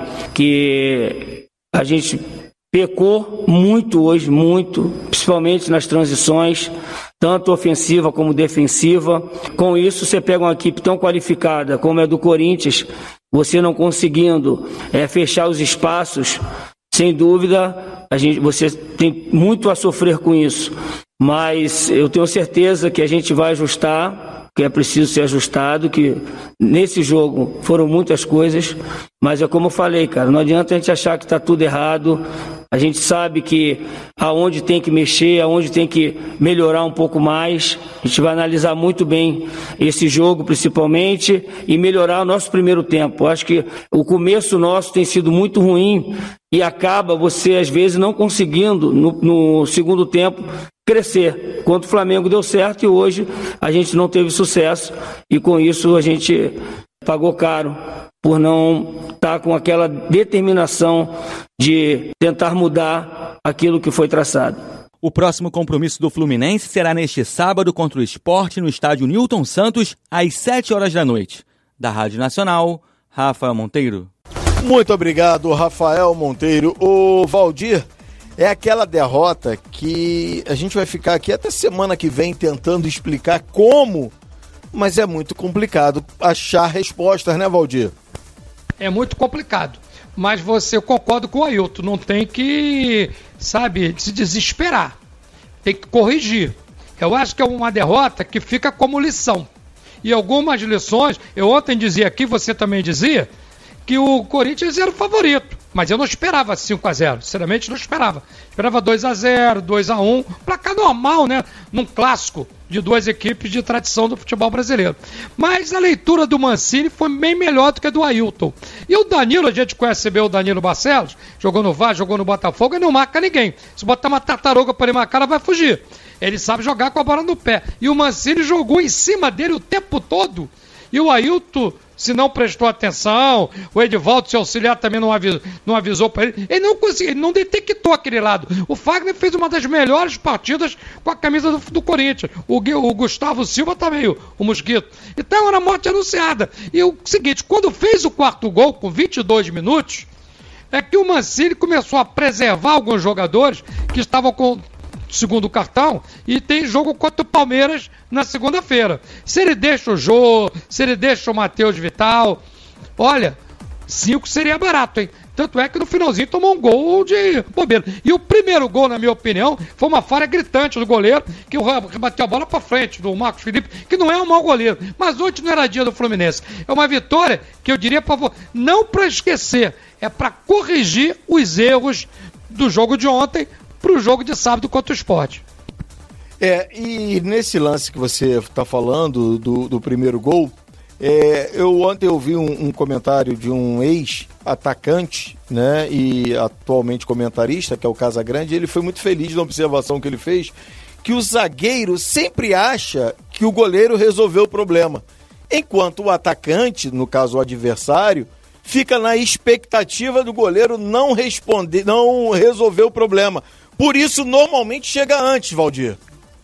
que a gente pecou muito hoje, muito, principalmente nas transições, tanto ofensiva como defensiva. Com isso, você pega uma equipe tão qualificada como é do Corinthians, você não conseguindo é, fechar os espaços, sem dúvida, a gente, você tem muito a sofrer com isso. Mas eu tenho certeza que a gente vai ajustar, que é preciso ser ajustado, que nesse jogo foram muitas coisas, mas é como eu falei, cara, não adianta a gente achar que está tudo errado. A gente sabe que aonde tem que mexer, aonde tem que melhorar um pouco mais. A gente vai analisar muito bem esse jogo, principalmente, e melhorar o nosso primeiro tempo. Acho que o começo nosso tem sido muito ruim e acaba você, às vezes, não conseguindo, no, no segundo tempo, crescer. Quando o Flamengo deu certo e hoje a gente não teve sucesso e com isso a gente pagou caro por não estar com aquela determinação de tentar mudar aquilo que foi traçado. O próximo compromisso do Fluminense será neste sábado contra o Sport no estádio Newton Santos, às sete horas da noite. Da Rádio Nacional, Rafael Monteiro. Muito obrigado, Rafael Monteiro. O Valdir, é aquela derrota que a gente vai ficar aqui até semana que vem tentando explicar como, mas é muito complicado achar respostas, né, Valdir? É muito complicado, mas você, eu concordo com o Ailton, não tem que, sabe, se desesperar, tem que corrigir. Eu acho que é uma derrota que fica como lição. e algumas lições. Eu ontem dizia aqui, você também dizia, que o Corinthians era o favorito, mas eu não esperava cinco a zero, sinceramente não esperava. Esperava dois a zero, dois a um, placar normal, né? Num clássico de duas equipes de tradição do futebol brasileiro. Mas a leitura do Mancini foi bem melhor do que a do Ailton. E o Danilo, a gente conhece bem o Danilo Barcelos, jogou no Vasco, jogou no Botafogo e não marca ninguém. Se botar uma tartaruga para ele marcar, ela vai fugir. Ele sabe jogar com a bola no pé. E o Mancini jogou em cima dele o tempo todo. E o Ailton, se não prestou atenção, o Edivaldo, seu auxiliar, também não avisou, não avisou para ele, ele não conseguiu, ele não detectou aquele lado. O Fagner fez uma das melhores partidas com a camisa do, do Corinthians. O, o Gustavo Silva também, o, o Mosquito. Então era morte anunciada. E o seguinte, quando fez o quarto gol, com vinte e dois minutos, é que o Mancini começou a preservar alguns jogadores que estavam com segundo cartão, e tem jogo contra o Palmeiras na segunda-feira. Se ele deixa o Jô, se ele deixa o Matheus Vital, olha, cinco seria barato, hein? Tanto é que no finalzinho tomou um gol de bobeira. E o primeiro gol, na minha opinião, foi uma falha gritante do goleiro, que bateu a bola para frente, do Marcos Felipe, que não é um mau goleiro. Mas ontem não era dia do Fluminense. É uma vitória que eu diria, pra, não para esquecer, é para corrigir os erros do jogo de ontem, para o jogo de sábado contra o Sport. É, e nesse lance que você está falando do, do primeiro gol, é, eu ontem ouvi um, um comentário de um ex-atacante, né, e atualmente comentarista, que é o Casagrande, ele foi muito feliz na observação que ele fez, que o zagueiro sempre acha que o goleiro resolveu o problema, enquanto o atacante, no caso o adversário, fica na expectativa do goleiro não responder, não resolver o problema. Por isso, normalmente chega antes, Valdir.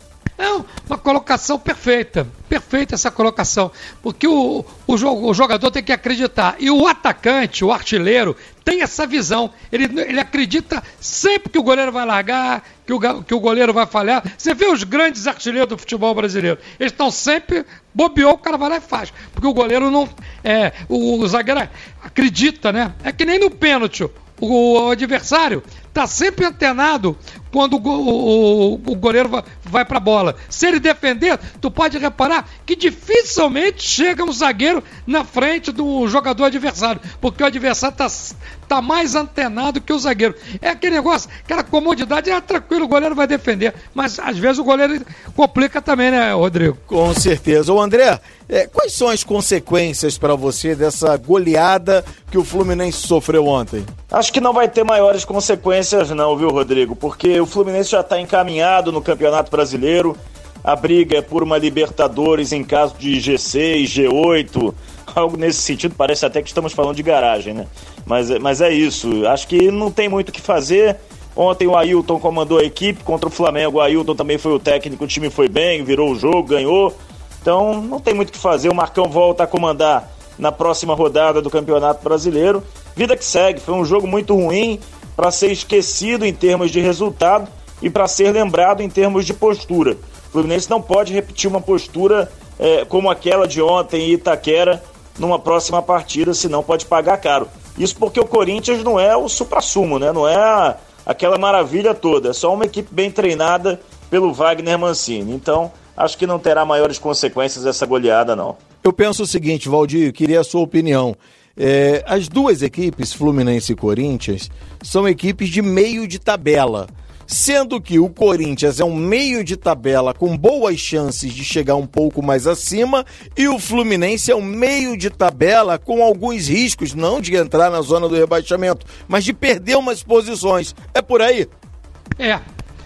É uma colocação perfeita. Perfeita essa colocação. Porque o, o, o jogador tem que acreditar. E o atacante, o artilheiro, tem essa visão. Ele, ele acredita sempre que o goleiro vai largar, que o, que o goleiro vai falhar. Você vê os grandes artilheiros do futebol brasileiro. Eles estão sempre... Bobeou, o cara vai lá e faz. Porque o goleiro não... É, o, o zagueiro acredita, né? É que nem no pênalti. O, o adversário está sempre antenado quando o, o, o goleiro vai, vai para a bola. Se ele defender, tu pode reparar que dificilmente chega um zagueiro na frente do jogador adversário, porque o adversário está tá mais antenado que o zagueiro. É aquele negócio, aquela comodidade, é tranquilo, o goleiro vai defender, mas às vezes o goleiro complica também, né, Rodrigo? Com certeza. Ô André, é, quais são as consequências para você dessa goleada que o Fluminense sofreu ontem? Acho que não vai ter maiores consequências não, viu, Rodrigo? Porque o Fluminense já está encaminhado no Campeonato Brasileiro, a briga é por uma Libertadores em caso de G seis, G oito, algo nesse sentido, parece até que estamos falando de garagem, né? Mas, mas é isso, acho que não tem muito o que fazer. Ontem o Ailton comandou a equipe contra o Flamengo, o Ailton também foi o técnico, o time foi bem, virou o jogo, ganhou. Então não tem muito o que fazer, o Marcão volta a comandar na próxima rodada do Campeonato Brasileiro. Vida que segue, foi um jogo muito ruim para ser esquecido em termos de resultado e para ser lembrado em termos de postura. O Fluminense não pode repetir uma postura é, como aquela de ontem em Itaquera numa próxima partida, senão pode pagar caro. Isso porque o Corinthians não é o suprassumo, né? Não é a, aquela maravilha toda, é só uma equipe bem treinada pelo Wagner Mancini. Então, acho que não terá maiores consequências essa goleada, não. Eu penso o seguinte, Valdir, queria a sua opinião. É, as duas equipes, Fluminense e Corinthians, são equipes de meio de tabela, sendo que o Corinthians é um meio de tabela com boas chances de chegar um pouco mais acima e o Fluminense é um meio de tabela com alguns riscos, não de entrar na zona do rebaixamento, mas de perder umas posições. É por aí? É.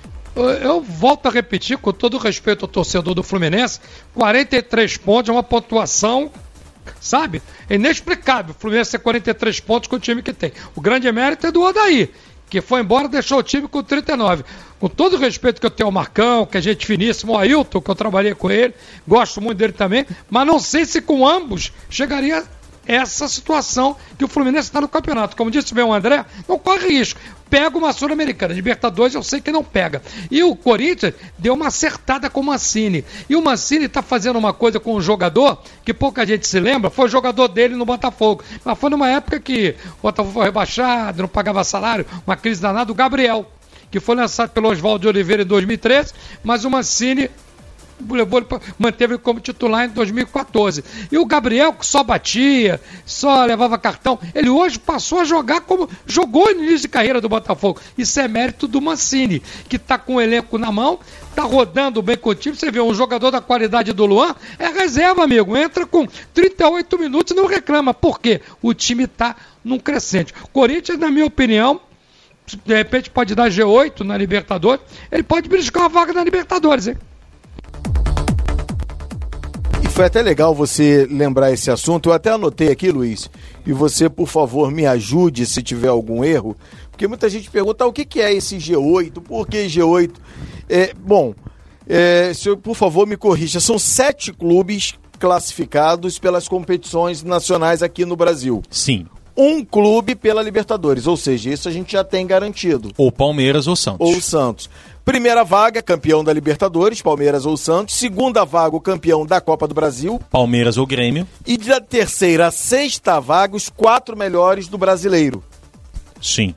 Eu volto a repetir, com todo respeito ao torcedor do Fluminense, quarenta e três pontos é uma pontuação, sabe? É inexplicável o Fluminense ter quarenta e três pontos com o time que tem. O grande mérito é do Odair, que foi embora e deixou o time com trinta e nove. Com todo o respeito que eu tenho ao Marcão, que é gente finíssima, o Ailton, que eu trabalhei com ele, gosto muito dele também, mas não sei se com ambos chegaria essa situação que o Fluminense está no campeonato. Como disse bem o André, não corre risco. Pega uma Sul-Americana, Libertadores eu sei que não pega. E o Corinthians deu uma acertada com o Mancini. E o Mancini está fazendo uma coisa com o jogador, que pouca gente se lembra, foi o jogador dele no Botafogo. Mas foi numa época que o Botafogo foi rebaixado, não pagava salário, uma crise danada, o Gabriel, que foi lançado pelo Oswaldo de Oliveira em dois mil e treze, mas o Mancini O levou, ele manteve ele como titular em dois mil e quatorze. E o Gabriel, que só batia, só levava cartão, ele hoje passou a jogar como jogou no início de carreira do Botafogo. Isso é mérito do Mancini, que está com o elenco na mão, está rodando bem com o time. Você vê, um jogador da qualidade do Luan é reserva, amigo. Entra com trinta e oito minutos e não reclama. Por quê? O time está num crescente. Corinthians, na minha opinião, de repente pode dar G oito na Libertadores, ele pode beliscar uma vaga na Libertadores, hein? E foi até legal você lembrar esse assunto, eu até anotei aqui, Luiz, e você, por favor, me ajude se tiver algum erro, porque muita gente pergunta o que, que é esse G oito, por que G oito? É, bom, é, se eu, por favor, me corrija, são sete clubes classificados pelas competições nacionais aqui no Brasil. Sim. Um clube pela Libertadores, ou seja, isso a gente já tem garantido. Ou Palmeiras ou Santos. Ou Santos. Primeira vaga, campeão da Libertadores, Palmeiras ou Santos. Segunda vaga, o campeão da Copa do Brasil. Palmeiras ou Grêmio. E da terceira a sexta vaga, os quatro melhores do Brasileiro. Sim.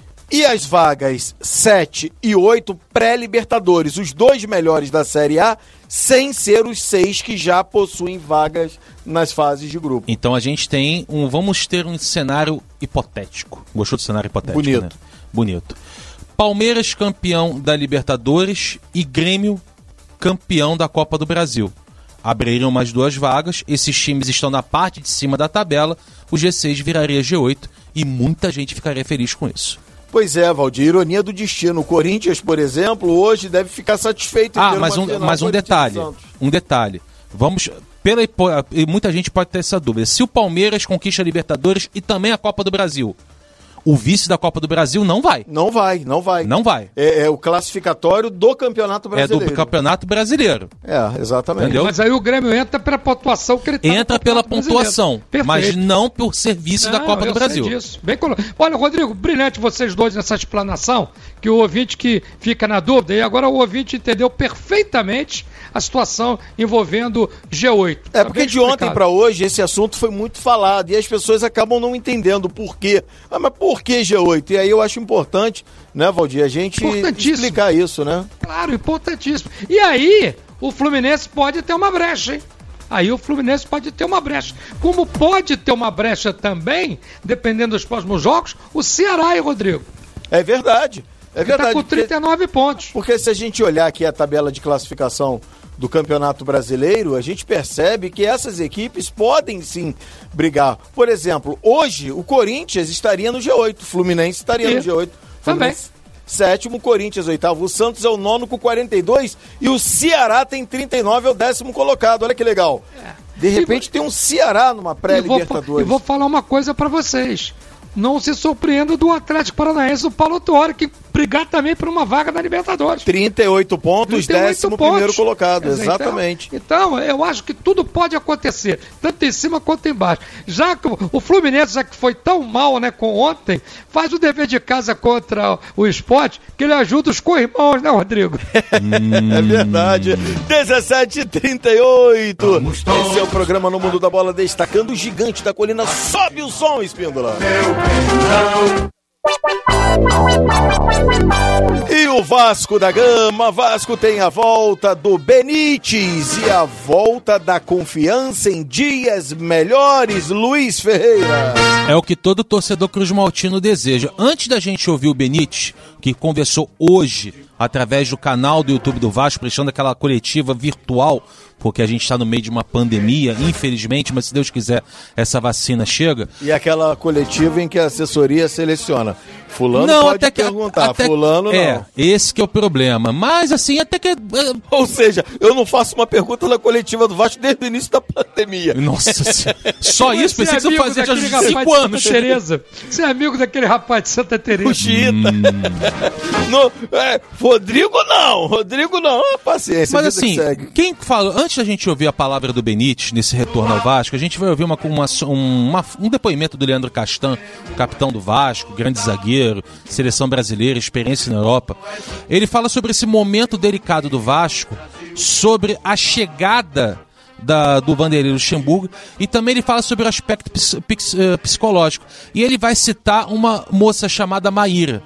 E as vagas sete e oito, pré-Libertadores. Os dois melhores da Série A, sem ser os seis que já possuem vagas nas fases de grupo. Então a gente tem um... Vamos ter um cenário hipotético. Gostou do cenário hipotético, Bonito. né? Bonito. Palmeiras campeão da Libertadores e Grêmio campeão da Copa do Brasil. Abririam mais duas vagas, esses times estão na parte de cima da tabela, o G seis viraria G oito e muita gente ficaria feliz com isso. Pois é, Valdir, ironia do destino. O Corinthians, por exemplo, hoje deve ficar satisfeito em Ah, ter mas uma um, final mas um Corinthians e detalhe, Santos. um detalhe. Vamos, pela hipo... e muita gente pode ter essa dúvida. Se o Palmeiras conquista a Libertadores e também a Copa do Brasil, o vice da Copa do Brasil não vai. Não vai, não vai. Não vai. É, é o classificatório do Campeonato Brasileiro. É do Campeonato Brasileiro. É, exatamente. Entendeu? Mas aí o Grêmio entra pela pontuação que ele tá Entra pela pontuação, mas Perfeito. não por ser vice da Não, Copa do eu sei Brasil. disso. Bem colo... Olha, Rodrigo, brilhante vocês dois nessa explanação, que o ouvinte que fica na dúvida, e agora o ouvinte entendeu perfeitamente a situação envolvendo G oito. É porque de ontem para hoje esse assunto foi muito falado e as pessoas acabam não entendendo por quê. Ah, mas por que G oito? E aí eu acho importante, né, Valdir, a gente explicar isso, né? Claro, importantíssimo. E aí, o Fluminense pode ter uma brecha, hein? Aí o Fluminense pode ter uma brecha. Como pode ter uma brecha também, dependendo dos próximos jogos, o Ceará, hein, Rodrigo? É verdade. É verdade. Tá com trinta e nove porque, pontos. Porque se a gente olhar aqui a tabela de classificação do Campeonato Brasileiro, a gente percebe que essas equipes podem sim brigar. Por exemplo, hoje o Corinthians estaria no G oito, o Fluminense estaria e, no G oito. Também. Sétimo, Corinthians oitavo, o Santos é o nono com quarenta e dois e o Ceará tem trinta e nove, é o décimo colocado. Olha que legal. É. De repente e, tem um Ceará numa pré-Libertadores. E vou falar uma coisa pra vocês. Não se surpreenda do Atlético Paranaense, do Paulo Tuori, que brigar também por uma vaga na Libertadores. trinta e oito pontos, trinta e oito décimo pontos. primeiro colocado, Quer dizer, exatamente. Então, então, eu acho que tudo pode acontecer, tanto em cima quanto embaixo. Já que o, o Fluminense, já que foi tão mal, né, com ontem, faz o dever de casa contra o Sport, que ele ajuda os co-irmãos, né, Rodrigo? É verdade. dezessete e trinta e oito. Esse é o programa No Mundo da Bola, destacando o gigante da colina. Sobe o som, Espíndola. E o Vasco da Gama, Vasco tem a volta do Benítez e a volta da confiança em dias melhores, Luiz Ferreira. É o que todo torcedor cruzmaltino deseja. Antes da gente ouvir o Benítez, que conversou hoje através do canal do YouTube do Vasco, prestando aquela coletiva virtual, porque a gente está no meio de uma pandemia, infelizmente, mas se Deus quiser, essa vacina chega. E aquela coletiva em que a assessoria seleciona. Fulano não, pode até que, perguntar, até, fulano não. É, esse que é o problema. Mas assim, até que... Ou seja, eu não faço uma pergunta na coletiva do Vasco desde o início da pandemia. Nossa senhora. Só isso, Você pensei que é você fazia já de cinco anos. Santa Teresa. Você é amigo daquele rapaz de Santa Teresa. O Chita. Hum. No, é, Rodrigo não, Rodrigo não, é paciência. Mas assim, que quem fala, antes da gente ouvir a palavra do Benítez nesse retorno ao Vasco, a gente vai ouvir uma, uma, uma, um depoimento do Leandro Castan, capitão do Vasco, grande zagueiro, seleção brasileira, experiência na Europa. Ele fala sobre esse momento delicado do Vasco, sobre a chegada Da, do Vanderlei Luxemburgo, e também ele fala sobre o aspecto ps, ps, uh, psicológico. E ele vai citar uma moça chamada Maíra.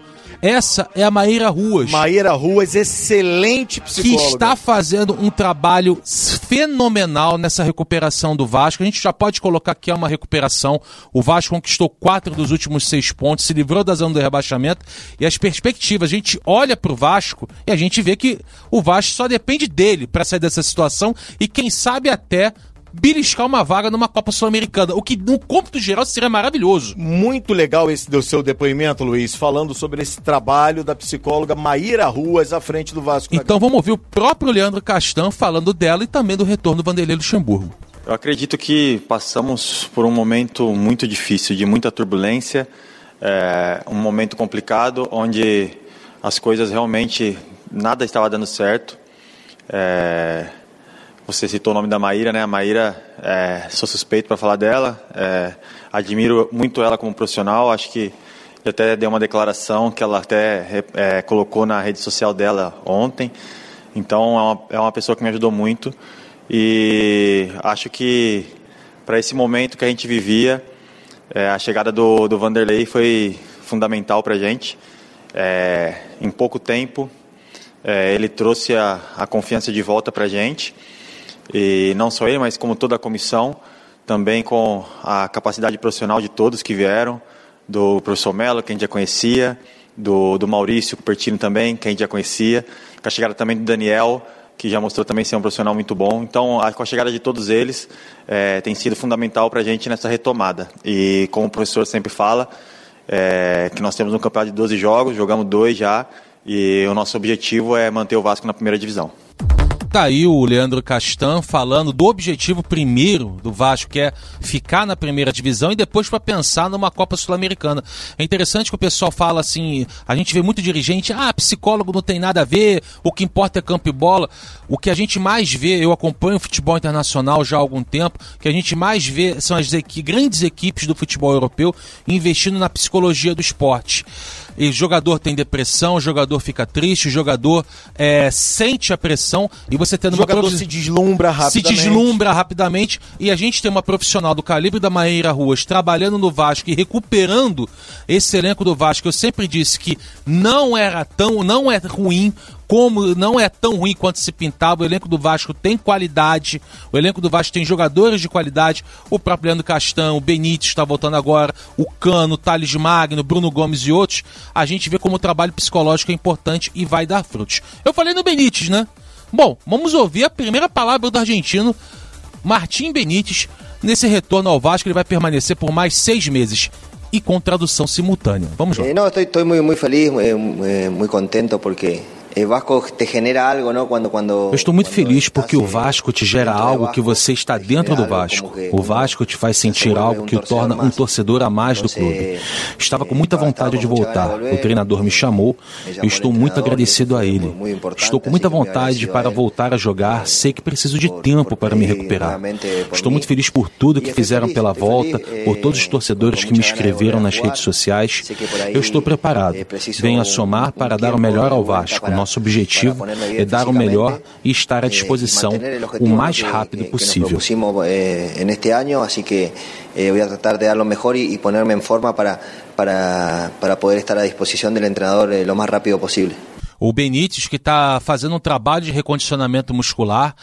Essa é a Maíra Ruas. Maíra Ruas, excelente psicóloga. Que está fazendo um trabalho fenomenal nessa recuperação do Vasco. A gente já pode colocar que é uma recuperação. O Vasco conquistou quatro dos últimos seis pontos, se livrou da zona do rebaixamento. E as perspectivas, a gente olha para o Vasco e a gente vê que o Vasco só depende dele para sair dessa situação e quem sabe até beliscar uma vaga numa Copa Sul-Americana, o que no cômputo geral seria maravilhoso. Muito legal esse do seu depoimento, Luiz, falando sobre esse trabalho da psicóloga Maíra Ruas à frente do Vasco. Então vamos ouvir o próprio Leandro Castan falando dela e também do retorno do Vanderlei Luxemburgo. Eu acredito que passamos por um momento muito difícil, de muita turbulência, é, um momento complicado, onde as coisas realmente, nada estava dando certo. É, Você citou o nome da Maíra, né? A Maíra, é, sou suspeito para falar dela, é, admiro muito ela como profissional, acho que até deu uma declaração que ela até é, colocou na rede social dela ontem, então é uma, é uma pessoa que me ajudou muito e acho que para esse momento que a gente vivia, é, a chegada do, do Vanderlei foi fundamental para a gente, é, em pouco tempo é, ele trouxe a, a confiança de volta para a gente. E não só ele, mas como toda a comissão, também com a capacidade profissional de todos que vieram, do professor Melo, que a gente já conhecia, do, do Maurício Cupertino também, que a gente já conhecia, com a chegada também do Daniel, que já mostrou também ser um profissional muito bom. Então, a, com a chegada de todos eles, é, tem sido fundamental para a gente nessa retomada. E como o professor sempre fala, é, que nós temos um campeonato de doze jogos, jogamos dois já, e o nosso objetivo é manter o Vasco na primeira divisão. Tá aí o Leandro Castan falando do objetivo primeiro do Vasco, que é ficar na primeira divisão e depois para pensar numa Copa Sul-Americana. É interessante que o pessoal fala assim, a gente vê muito dirigente, ah, psicólogo não tem nada a ver, o que importa é campo e bola. O que a gente mais vê, eu acompanho o futebol internacional já há algum tempo, o que a gente mais vê são as equi- grandes equipes do futebol europeu investindo na psicologia do esporte. E o jogador tem depressão, o jogador fica triste, o jogador é, sente a pressão e você tendo o jogador uma profi... se deslumbra rapidamente. Se deslumbra rapidamente e a gente tem uma profissional do calibre da Maíra Ruas trabalhando no Vasco e recuperando esse elenco do Vasco. Eu sempre disse que não era tão, não é ruim, como não é tão ruim quanto se pintava. O elenco do Vasco tem qualidade, o elenco do Vasco tem jogadores de qualidade, o próprio Leandro Castan, o Benítez está voltando agora, o Cano, o Thales Magno, Bruno Gomes e outros. A gente vê como o trabalho psicológico é importante e vai dar frutos. Eu falei no Benítez, né? Bom, vamos ouvir a primeira palavra do argentino Martim Benítez. Nesse retorno ao Vasco, ele vai permanecer por mais seis meses e com tradução simultânea. Vamos lá. Eh, no, estoy, estoy muy, muy feliz, eh, muy contento porque o Vasco te genera algo, ¿no? Quando, quando, Eu estou muito feliz porque o Vasco te gera algo que você está dentro do Vasco. O Vasco te faz sentir algo que o torna um torcedor a mais do clube. Estava com muita vontade de voltar. O treinador me chamou. Eu estou muito agradecido a ele. Estou com muita vontade para voltar a jogar. Sei que preciso de tempo para me recuperar. Estou muito feliz por tudo que fizeram pela volta, por todos os torcedores que me escreveram nas redes sociais. Eu estou preparado. Venho a somar para dar o melhor ao Vasco. Nosso objetivo é dar o melhor e estar à disposição o mais rápido possível. Neste ano, assim que vou tratar de dar o melhor e poner-me em forma para para para poder estar à disposição do treinador o mais rápido possível. O Benítez, que está fazendo um trabalho de recondicionamento muscular,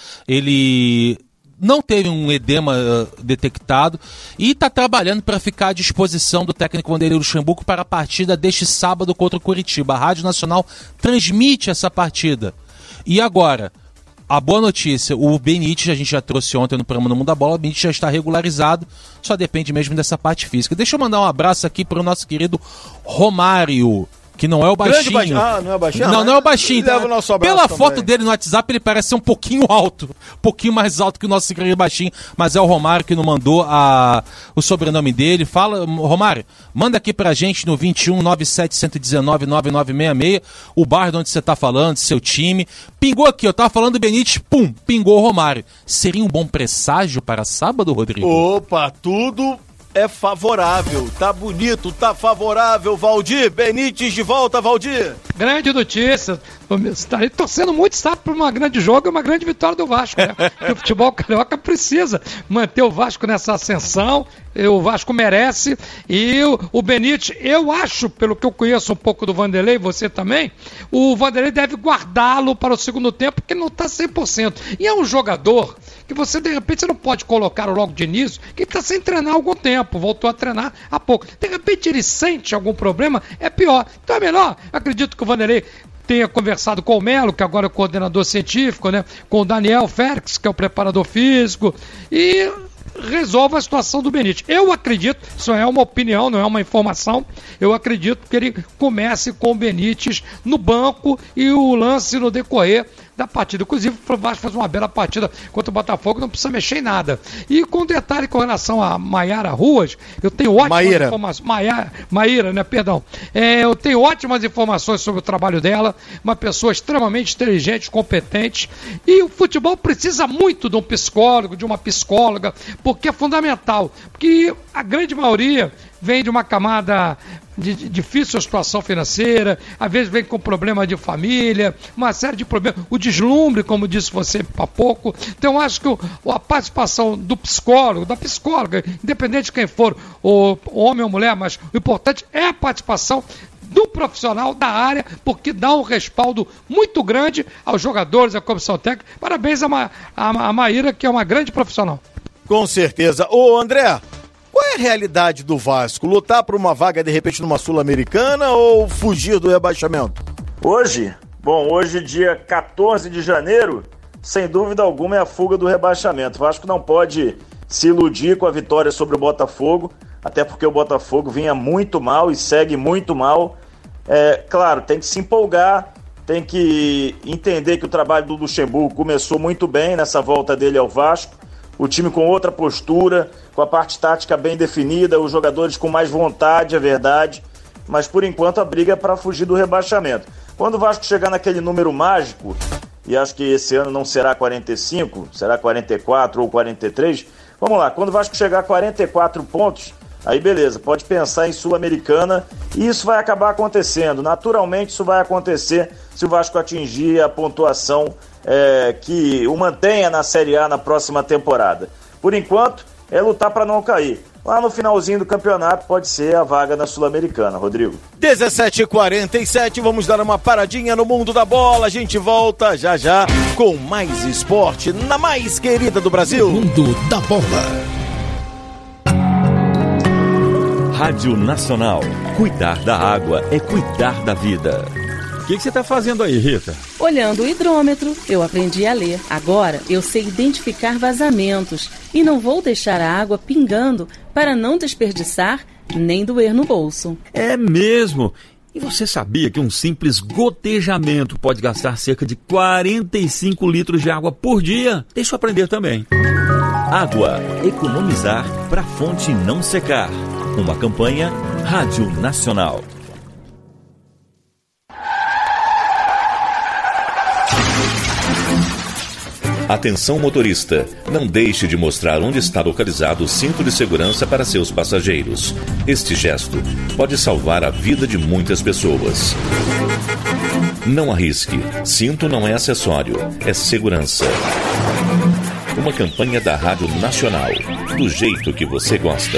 ele não teve um edema uh, detectado e está trabalhando para ficar à disposição do técnico Vanderlei Luxemburgo para a partida deste sábado contra o Curitiba. A Rádio Nacional transmite essa partida. E agora, a boa notícia, o Benítez, a gente já trouxe ontem no programa No Mundo da Bola, o Benítez já está regularizado, só depende mesmo dessa parte física. Deixa eu mandar um abraço aqui para o nosso querido Romário, que não é o baixinho. Grande ba... Ah, não é o baixinho? Não, não é o baixinho. Leva o nosso abraço Pela também. foto dele no WhatsApp, ele parece ser um pouquinho alto. Um pouquinho mais alto que o nosso querido baixinho. Mas é o Romário que não mandou a... o sobrenome dele. Fala, Romário, manda aqui pra gente no vinte e um, nove sete um nove, nove nove seis seis o bairro de onde você tá falando, seu time. Pingou aqui, eu tava falando do Benítez, pum, pingou o Romário. Seria um bom presságio para sábado, Rodrigo? Opa, tudo... é favorável, tá bonito, tá favorável, Valdir Benítez de volta, Valdir. Grande notícia, estarei torcendo muito, sabe, para uma grande jogo e uma grande vitória do Vasco, né? O futebol carioca precisa manter o Vasco nessa ascensão, o Vasco merece, e o, o Benítez, eu acho, pelo que eu conheço um pouco do Vanderlei, você também, o Vanderlei deve guardá-lo para o segundo tempo, porque ele não está cem por cento. E é um jogador que você, de repente, você não pode colocar logo de início, que ele está sem treinar há algum tempo, voltou a treinar há pouco. De repente ele sente algum problema, é pior. Então é melhor, acredito que o Vanderlei tenha conversado com o Melo, que agora é o coordenador científico, né? Com o Daniel Félix, que é o preparador físico, e resolva a situação do Benítez. Eu acredito, isso é uma opinião, não é uma informação, eu acredito que ele comece com o Benítez no banco e o lance no decorrer da partida. Inclusive, o Vasco faz uma bela partida contra o Botafogo, não precisa mexer em nada. E com detalhe com relação a Maiara Ruas, eu tenho ótimas Maíra. informações. Maia, Maíra, né? Perdão. É, eu tenho ótimas informações sobre o trabalho dela, uma pessoa extremamente inteligente, competente. E o futebol precisa muito de um psicólogo, de uma psicóloga, porque é fundamental. Porque a grande maioria vem de uma camada de, de difícil situação financeira, às vezes vem com problema de família, uma série de problemas, o deslumbre, como disse você há pouco. Então acho que o, a participação do psicólogo, da psicóloga, independente de quem for, o homem ou mulher, mas o importante é a participação do profissional da área, porque dá um respaldo muito grande aos jogadores, à comissão técnica. Parabéns a, Ma, a, a Maíra, que é uma grande profissional. Com certeza. Ô André, qual é a realidade do Vasco? Lutar por uma vaga, de repente, numa Sul-Americana ou fugir do rebaixamento? Hoje, bom, hoje dia quatorze de janeiro, sem dúvida alguma é a fuga do rebaixamento. O Vasco não pode se iludir com a vitória sobre o Botafogo, até porque o Botafogo vinha muito mal e segue muito mal. É, claro, tem que se empolgar, tem que entender que o trabalho do Luxemburgo começou muito bem nessa volta dele ao Vasco. O time com outra postura, com a parte tática bem definida, os jogadores com mais vontade, é verdade, mas por enquanto a briga é para fugir do rebaixamento. Quando o Vasco chegar naquele número mágico, e acho que esse ano não será quarenta e cinco, será quarenta e quatro ou quarenta e três, vamos lá, quando o Vasco chegar a quarenta e quatro pontos, aí beleza, pode pensar em Sul-Americana, e isso vai acabar acontecendo, naturalmente isso vai acontecer se o Vasco atingir a pontuação É, que o mantenha na Série A na próxima temporada. Por enquanto, é lutar para não cair. Lá no finalzinho do campeonato pode ser a vaga na Sul-Americana, Rodrigo. dezessete e quarenta e sete, vamos dar uma paradinha no mundo da bola. A gente volta já já com mais esporte na mais querida do Brasil. Mundo da bola. Rádio Nacional. Cuidar da água é cuidar da vida. O que, que você está fazendo aí, Rita? Olhando o hidrômetro, eu aprendi a ler. Agora eu sei identificar vazamentos e não vou deixar a água pingando para não desperdiçar nem doer no bolso. É mesmo? E você sabia que um simples gotejamento pode gastar cerca de quarenta e cinco litros de água por dia? Deixa eu aprender também. Água. Economizar para a fonte não secar. Uma campanha Rádio Nacional. Atenção motorista, não deixe de mostrar onde está localizado o cinto de segurança para seus passageiros. Este gesto pode salvar a vida de muitas pessoas. Não arrisque, cinto não é acessório, é segurança. Uma campanha da Rádio Nacional, do jeito que você gosta.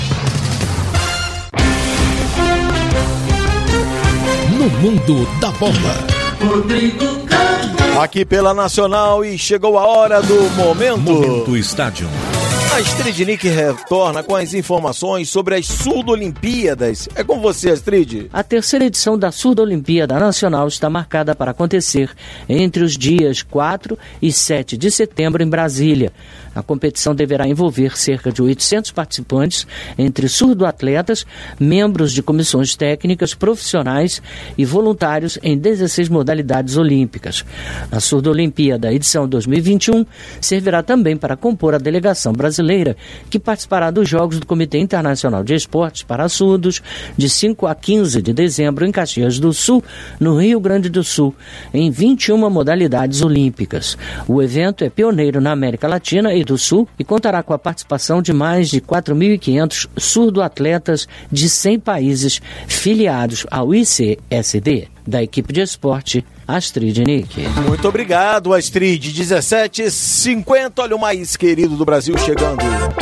No mundo da bola. Rodrigo Aqui pela Nacional e chegou a hora do momento. Momento Estádio. A Astrid Nick retorna com as informações sobre as Surdo-Olimpíadas. É com você, Astrid. A terceira edição da Surdo-Olimpíada Nacional está marcada para acontecer entre os dias quatro e sete de setembro em Brasília. A competição deverá envolver cerca de oitocentos participantes, entre surdo-atletas, membros de comissões técnicas, profissionais e voluntários em dezesseis modalidades olímpicas. A Surdo-Olimpíada edição dois mil e vinte e um servirá também para compor a delegação brasileira, que participará dos Jogos do Comitê Internacional de Esportes para Surdos, de cinco a quinze de dezembro em Caxias do Sul, no Rio Grande do Sul, em vinte e uma modalidades olímpicas. O evento é pioneiro na América Latina e do Sul e contará com a participação de mais de quatro mil e quinhentos surdo-atletas de cem países filiados ao I C S D. Da equipe de esporte, Astrid Nick. Muito obrigado, Astrid. dezessete e cinquenta, olha o mais querido do Brasil chegando.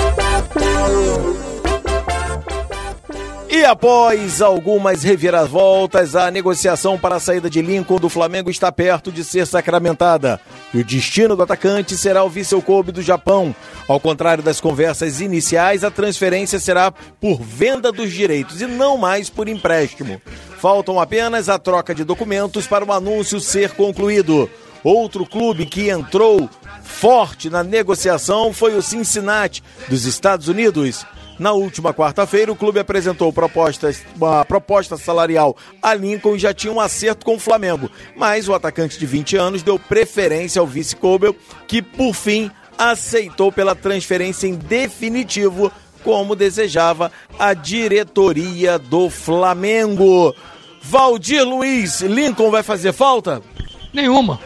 E após algumas reviravoltas, a negociação para a saída de Lincoln do Flamengo está perto de ser sacramentada. E o destino do atacante será o Vissel Kobe do Japão. Ao contrário das conversas iniciais, a transferência será por venda dos direitos e não mais por empréstimo. Faltam apenas a troca de documentos para o anúncio ser concluído. Outro clube que entrou forte na negociação foi o Cincinnati, dos Estados Unidos. Na última quarta-feira, o clube apresentou propostas, uma proposta salarial a Lincoln e já tinha um acerto com o Flamengo. Mas o atacante de vinte anos deu preferência ao Vissel Kobe, que, por fim, aceitou pela transferência em definitivo, como desejava a diretoria do Flamengo. Valdir Luiz, Lincoln vai fazer falta? Nenhuma.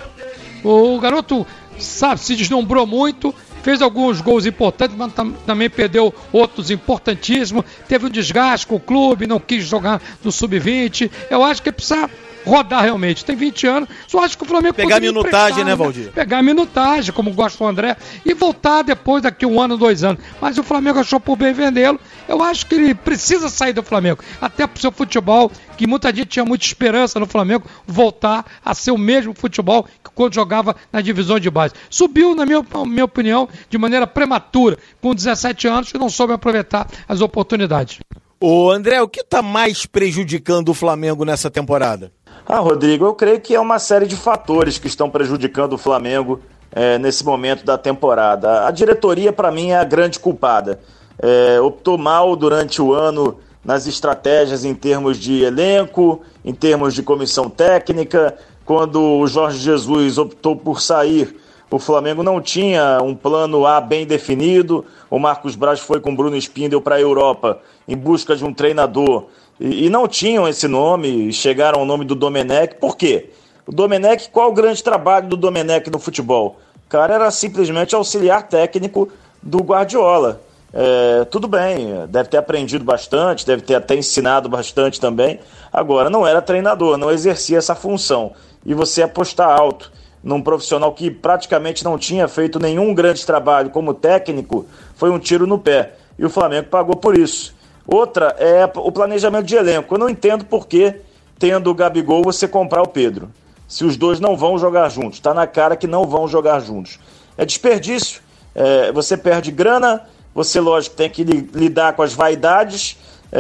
O garoto, sabe, se deslumbrou muito, fez alguns gols importantes, mas tam- também perdeu outros importantíssimos. Teve um desgaste com o clube, não quis jogar no sub vinte. Eu acho que precisa rodar realmente. Tem vinte anos, só acho que o Flamengo pegar minutagem, né, Valdir? Pegar minutagem, como gosta o André, e voltar depois daqui um ano, dois anos. Mas o Flamengo achou por bem vendê-lo. Eu acho que ele precisa sair do Flamengo, até pro seu futebol, que muita gente tinha muita esperança no Flamengo voltar a ser o mesmo futebol que quando jogava na divisão de base. Subiu, na minha, minha opinião, de maneira prematura, com dezessete anos, que não soube aproveitar as oportunidades. Ô André, o que está mais prejudicando o Flamengo nessa temporada? Ah, Rodrigo, eu creio que é uma série de fatores que estão prejudicando o Flamengo é, nesse momento da temporada. A diretoria, para mim, é a grande culpada. É, optou mal durante o ano nas estratégias em termos de elenco, em termos de comissão técnica. Quando o Jorge Jesus optou por sair, o Flamengo não tinha um plano A bem definido. O Marcos Braz foi com o Bruno Spindel para a Europa em busca de um treinador e, e não tinham esse nome, chegaram ao nome do Domenech. Por quê? O Domenech, qual o grande trabalho do Domenech no futebol? O cara era simplesmente auxiliar técnico do Guardiola. É, tudo bem, deve ter aprendido bastante, deve ter até ensinado bastante também. Agora, não era treinador, não exercia essa função. E você apostar alto num profissional que praticamente não tinha feito nenhum grande trabalho como técnico, foi um tiro no pé. E o Flamengo pagou por isso. Outra é o planejamento de elenco. Eu não entendo por que, tendo o Gabigol, você comprar o Pedro. Se os dois não vão jogar juntos. Está na cara que não vão jogar juntos. É desperdício. É, você perde grana, você, lógico, tem que li- lidar com as vaidades.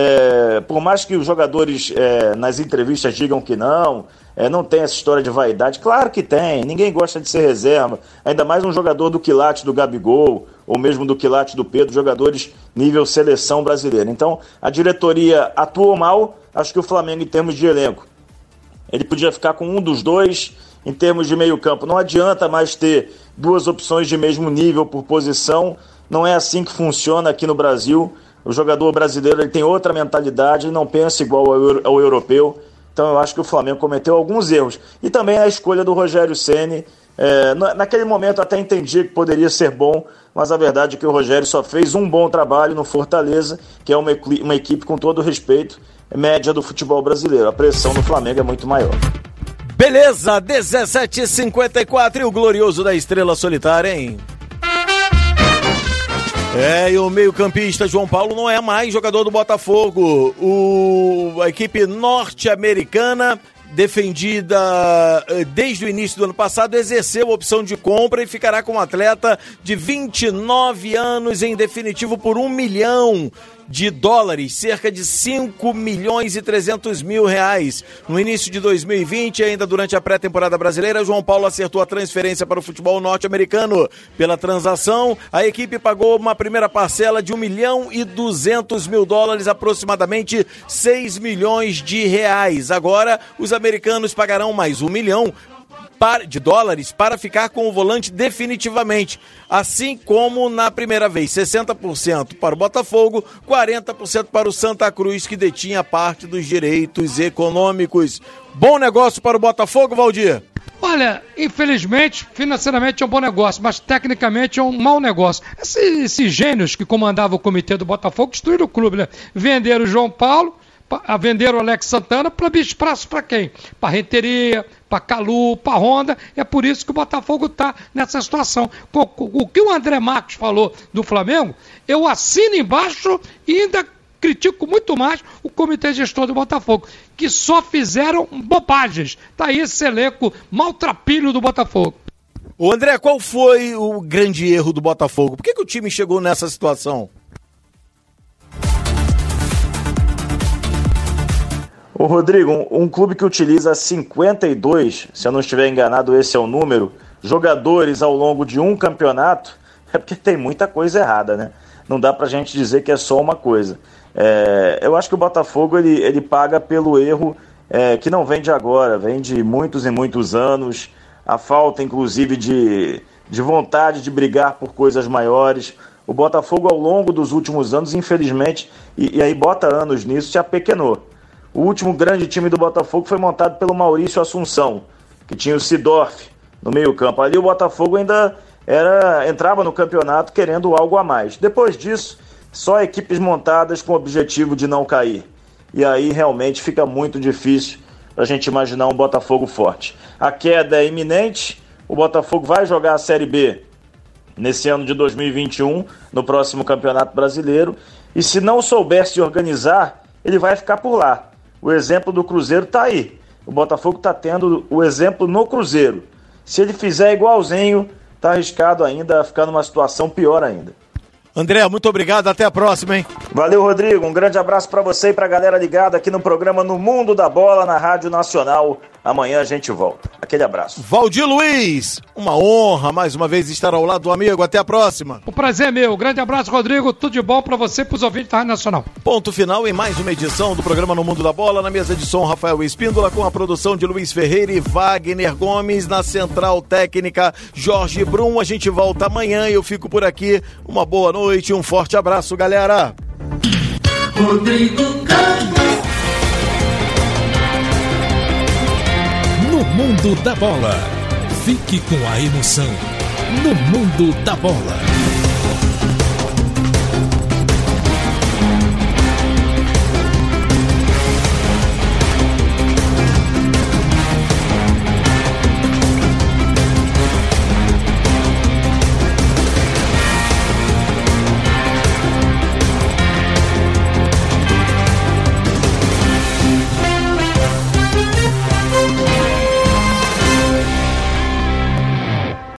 É, por mais que os jogadores é, nas entrevistas digam que não, é, não tem essa história de vaidade. Claro que tem, ninguém gosta de ser reserva, ainda mais um jogador do quilate do Gabigol, ou mesmo do quilate do Pedro, jogadores nível seleção brasileira. Então, a diretoria atuou mal. Acho que o Flamengo, em termos de elenco, ele podia ficar com um dos dois. Em termos de meio campo, não adianta mais ter duas opções de mesmo nível por posição. Não é assim que funciona aqui no Brasil. O jogador brasileiro ele tem outra mentalidade e não pensa igual ao, euro, ao europeu. Então eu acho que o Flamengo cometeu alguns erros. E também a escolha do Rogério Ceni. É, naquele momento até entendi que poderia ser bom, mas a verdade é que o Rogério só fez um bom trabalho no Fortaleza, que é uma, uma equipe, com todo respeito, média do futebol brasileiro. A pressão no Flamengo é muito maior. Beleza, dezessete e cinquenta e quatro e o glorioso da Estrela Solitária, hein? É, e o meio-campista João Paulo não é mais jogador do Botafogo. O, a equipe norte-americana, defendida desde o início do ano passado, exerceu a opção de compra e ficará com um atleta de vinte e nove anos em definitivo por um milhão de dólares, cerca de cinco milhões e trezentos mil reais. No início de dois mil e vinte, ainda durante a pré-temporada brasileira, João Paulo acertou a transferência para o futebol norte-americano. Pela transação, a equipe pagou uma primeira parcela de um milhão e duzentos mil dólares, aproximadamente seis milhões de reais. Agora, os americanos pagarão mais um milhão de dólares para ficar com o volante definitivamente, assim como na primeira vez, sessenta por cento para o Botafogo, quarenta por cento para o Santa Cruz, que detinha parte dos direitos econômicos. Bom negócio para o Botafogo, Valdir? Olha, infelizmente, financeiramente é um bom negócio, mas tecnicamente é um mau negócio. Esses, esses gênios que comandavam o comitê do Botafogo destruíram o clube, né? Venderam o João Paulo, pra, venderam o Alex Santana para espaço para quem? Para Renteria, para Calu, para Honda. É por isso que o Botafogo está nessa situação. O, o, o que o André Marques falou do Flamengo, eu assino embaixo e ainda critico muito mais o comitê gestor do Botafogo, que só fizeram bobagens. Tá aí esse elenco maltrapilho do Botafogo. Ô André, qual foi o grande erro do Botafogo? Por que, que o time chegou nessa situação? Ô Rodrigo, um, um clube que utiliza cinquenta e dois, se eu não estiver enganado, esse é o número, jogadores ao longo de um campeonato, é porque tem muita coisa errada, né? Não dá pra gente dizer que é só uma coisa. É, eu acho que o Botafogo ele, ele paga pelo erro é, que não vem de agora, vem de muitos e muitos anos, a falta inclusive de, de vontade de brigar por coisas maiores. O Botafogo ao longo dos últimos anos, infelizmente, e, e aí bota anos nisso, se apequenou. O último grande time do Botafogo foi montado pelo Maurício Assunção, que tinha o Sidorf no meio campo. Ali o Botafogo ainda era, entrava no campeonato querendo algo a mais. Depois disso, só equipes montadas com o objetivo de não cair. E aí realmente fica muito difícil para a gente imaginar um Botafogo forte. A queda é iminente, o Botafogo vai jogar a Série B nesse ano de dois mil e vinte e um, no próximo Campeonato Brasileiro, e se não souber se organizar, ele vai ficar por lá. O exemplo do Cruzeiro está aí. O Botafogo está tendo o exemplo no Cruzeiro. Se ele fizer igualzinho, está arriscado ainda a ficar numa situação pior ainda. André, muito obrigado, até a próxima, hein? Valeu, Rodrigo, um grande abraço para você e para a galera ligada aqui no programa No Mundo da Bola, na Rádio Nacional. Amanhã a gente volta. Aquele abraço. Valdir Luiz, uma honra mais uma vez estar ao lado do amigo, até a próxima. O prazer é meu, grande abraço, Rodrigo, tudo de bom para você e para os ouvintes da Rádio Nacional. Ponto final em mais uma edição do programa No Mundo da Bola, na mesa de som Rafael Espíndola, com a produção de Luiz Ferreira e Wagner Gomes, na central técnica Jorge Brum. A gente volta amanhã e eu fico por aqui. Uma boa noite, um forte abraço, galera. Rodrigo Campos. No Mundo da Bola. Fique com a emoção. No Mundo da Bola.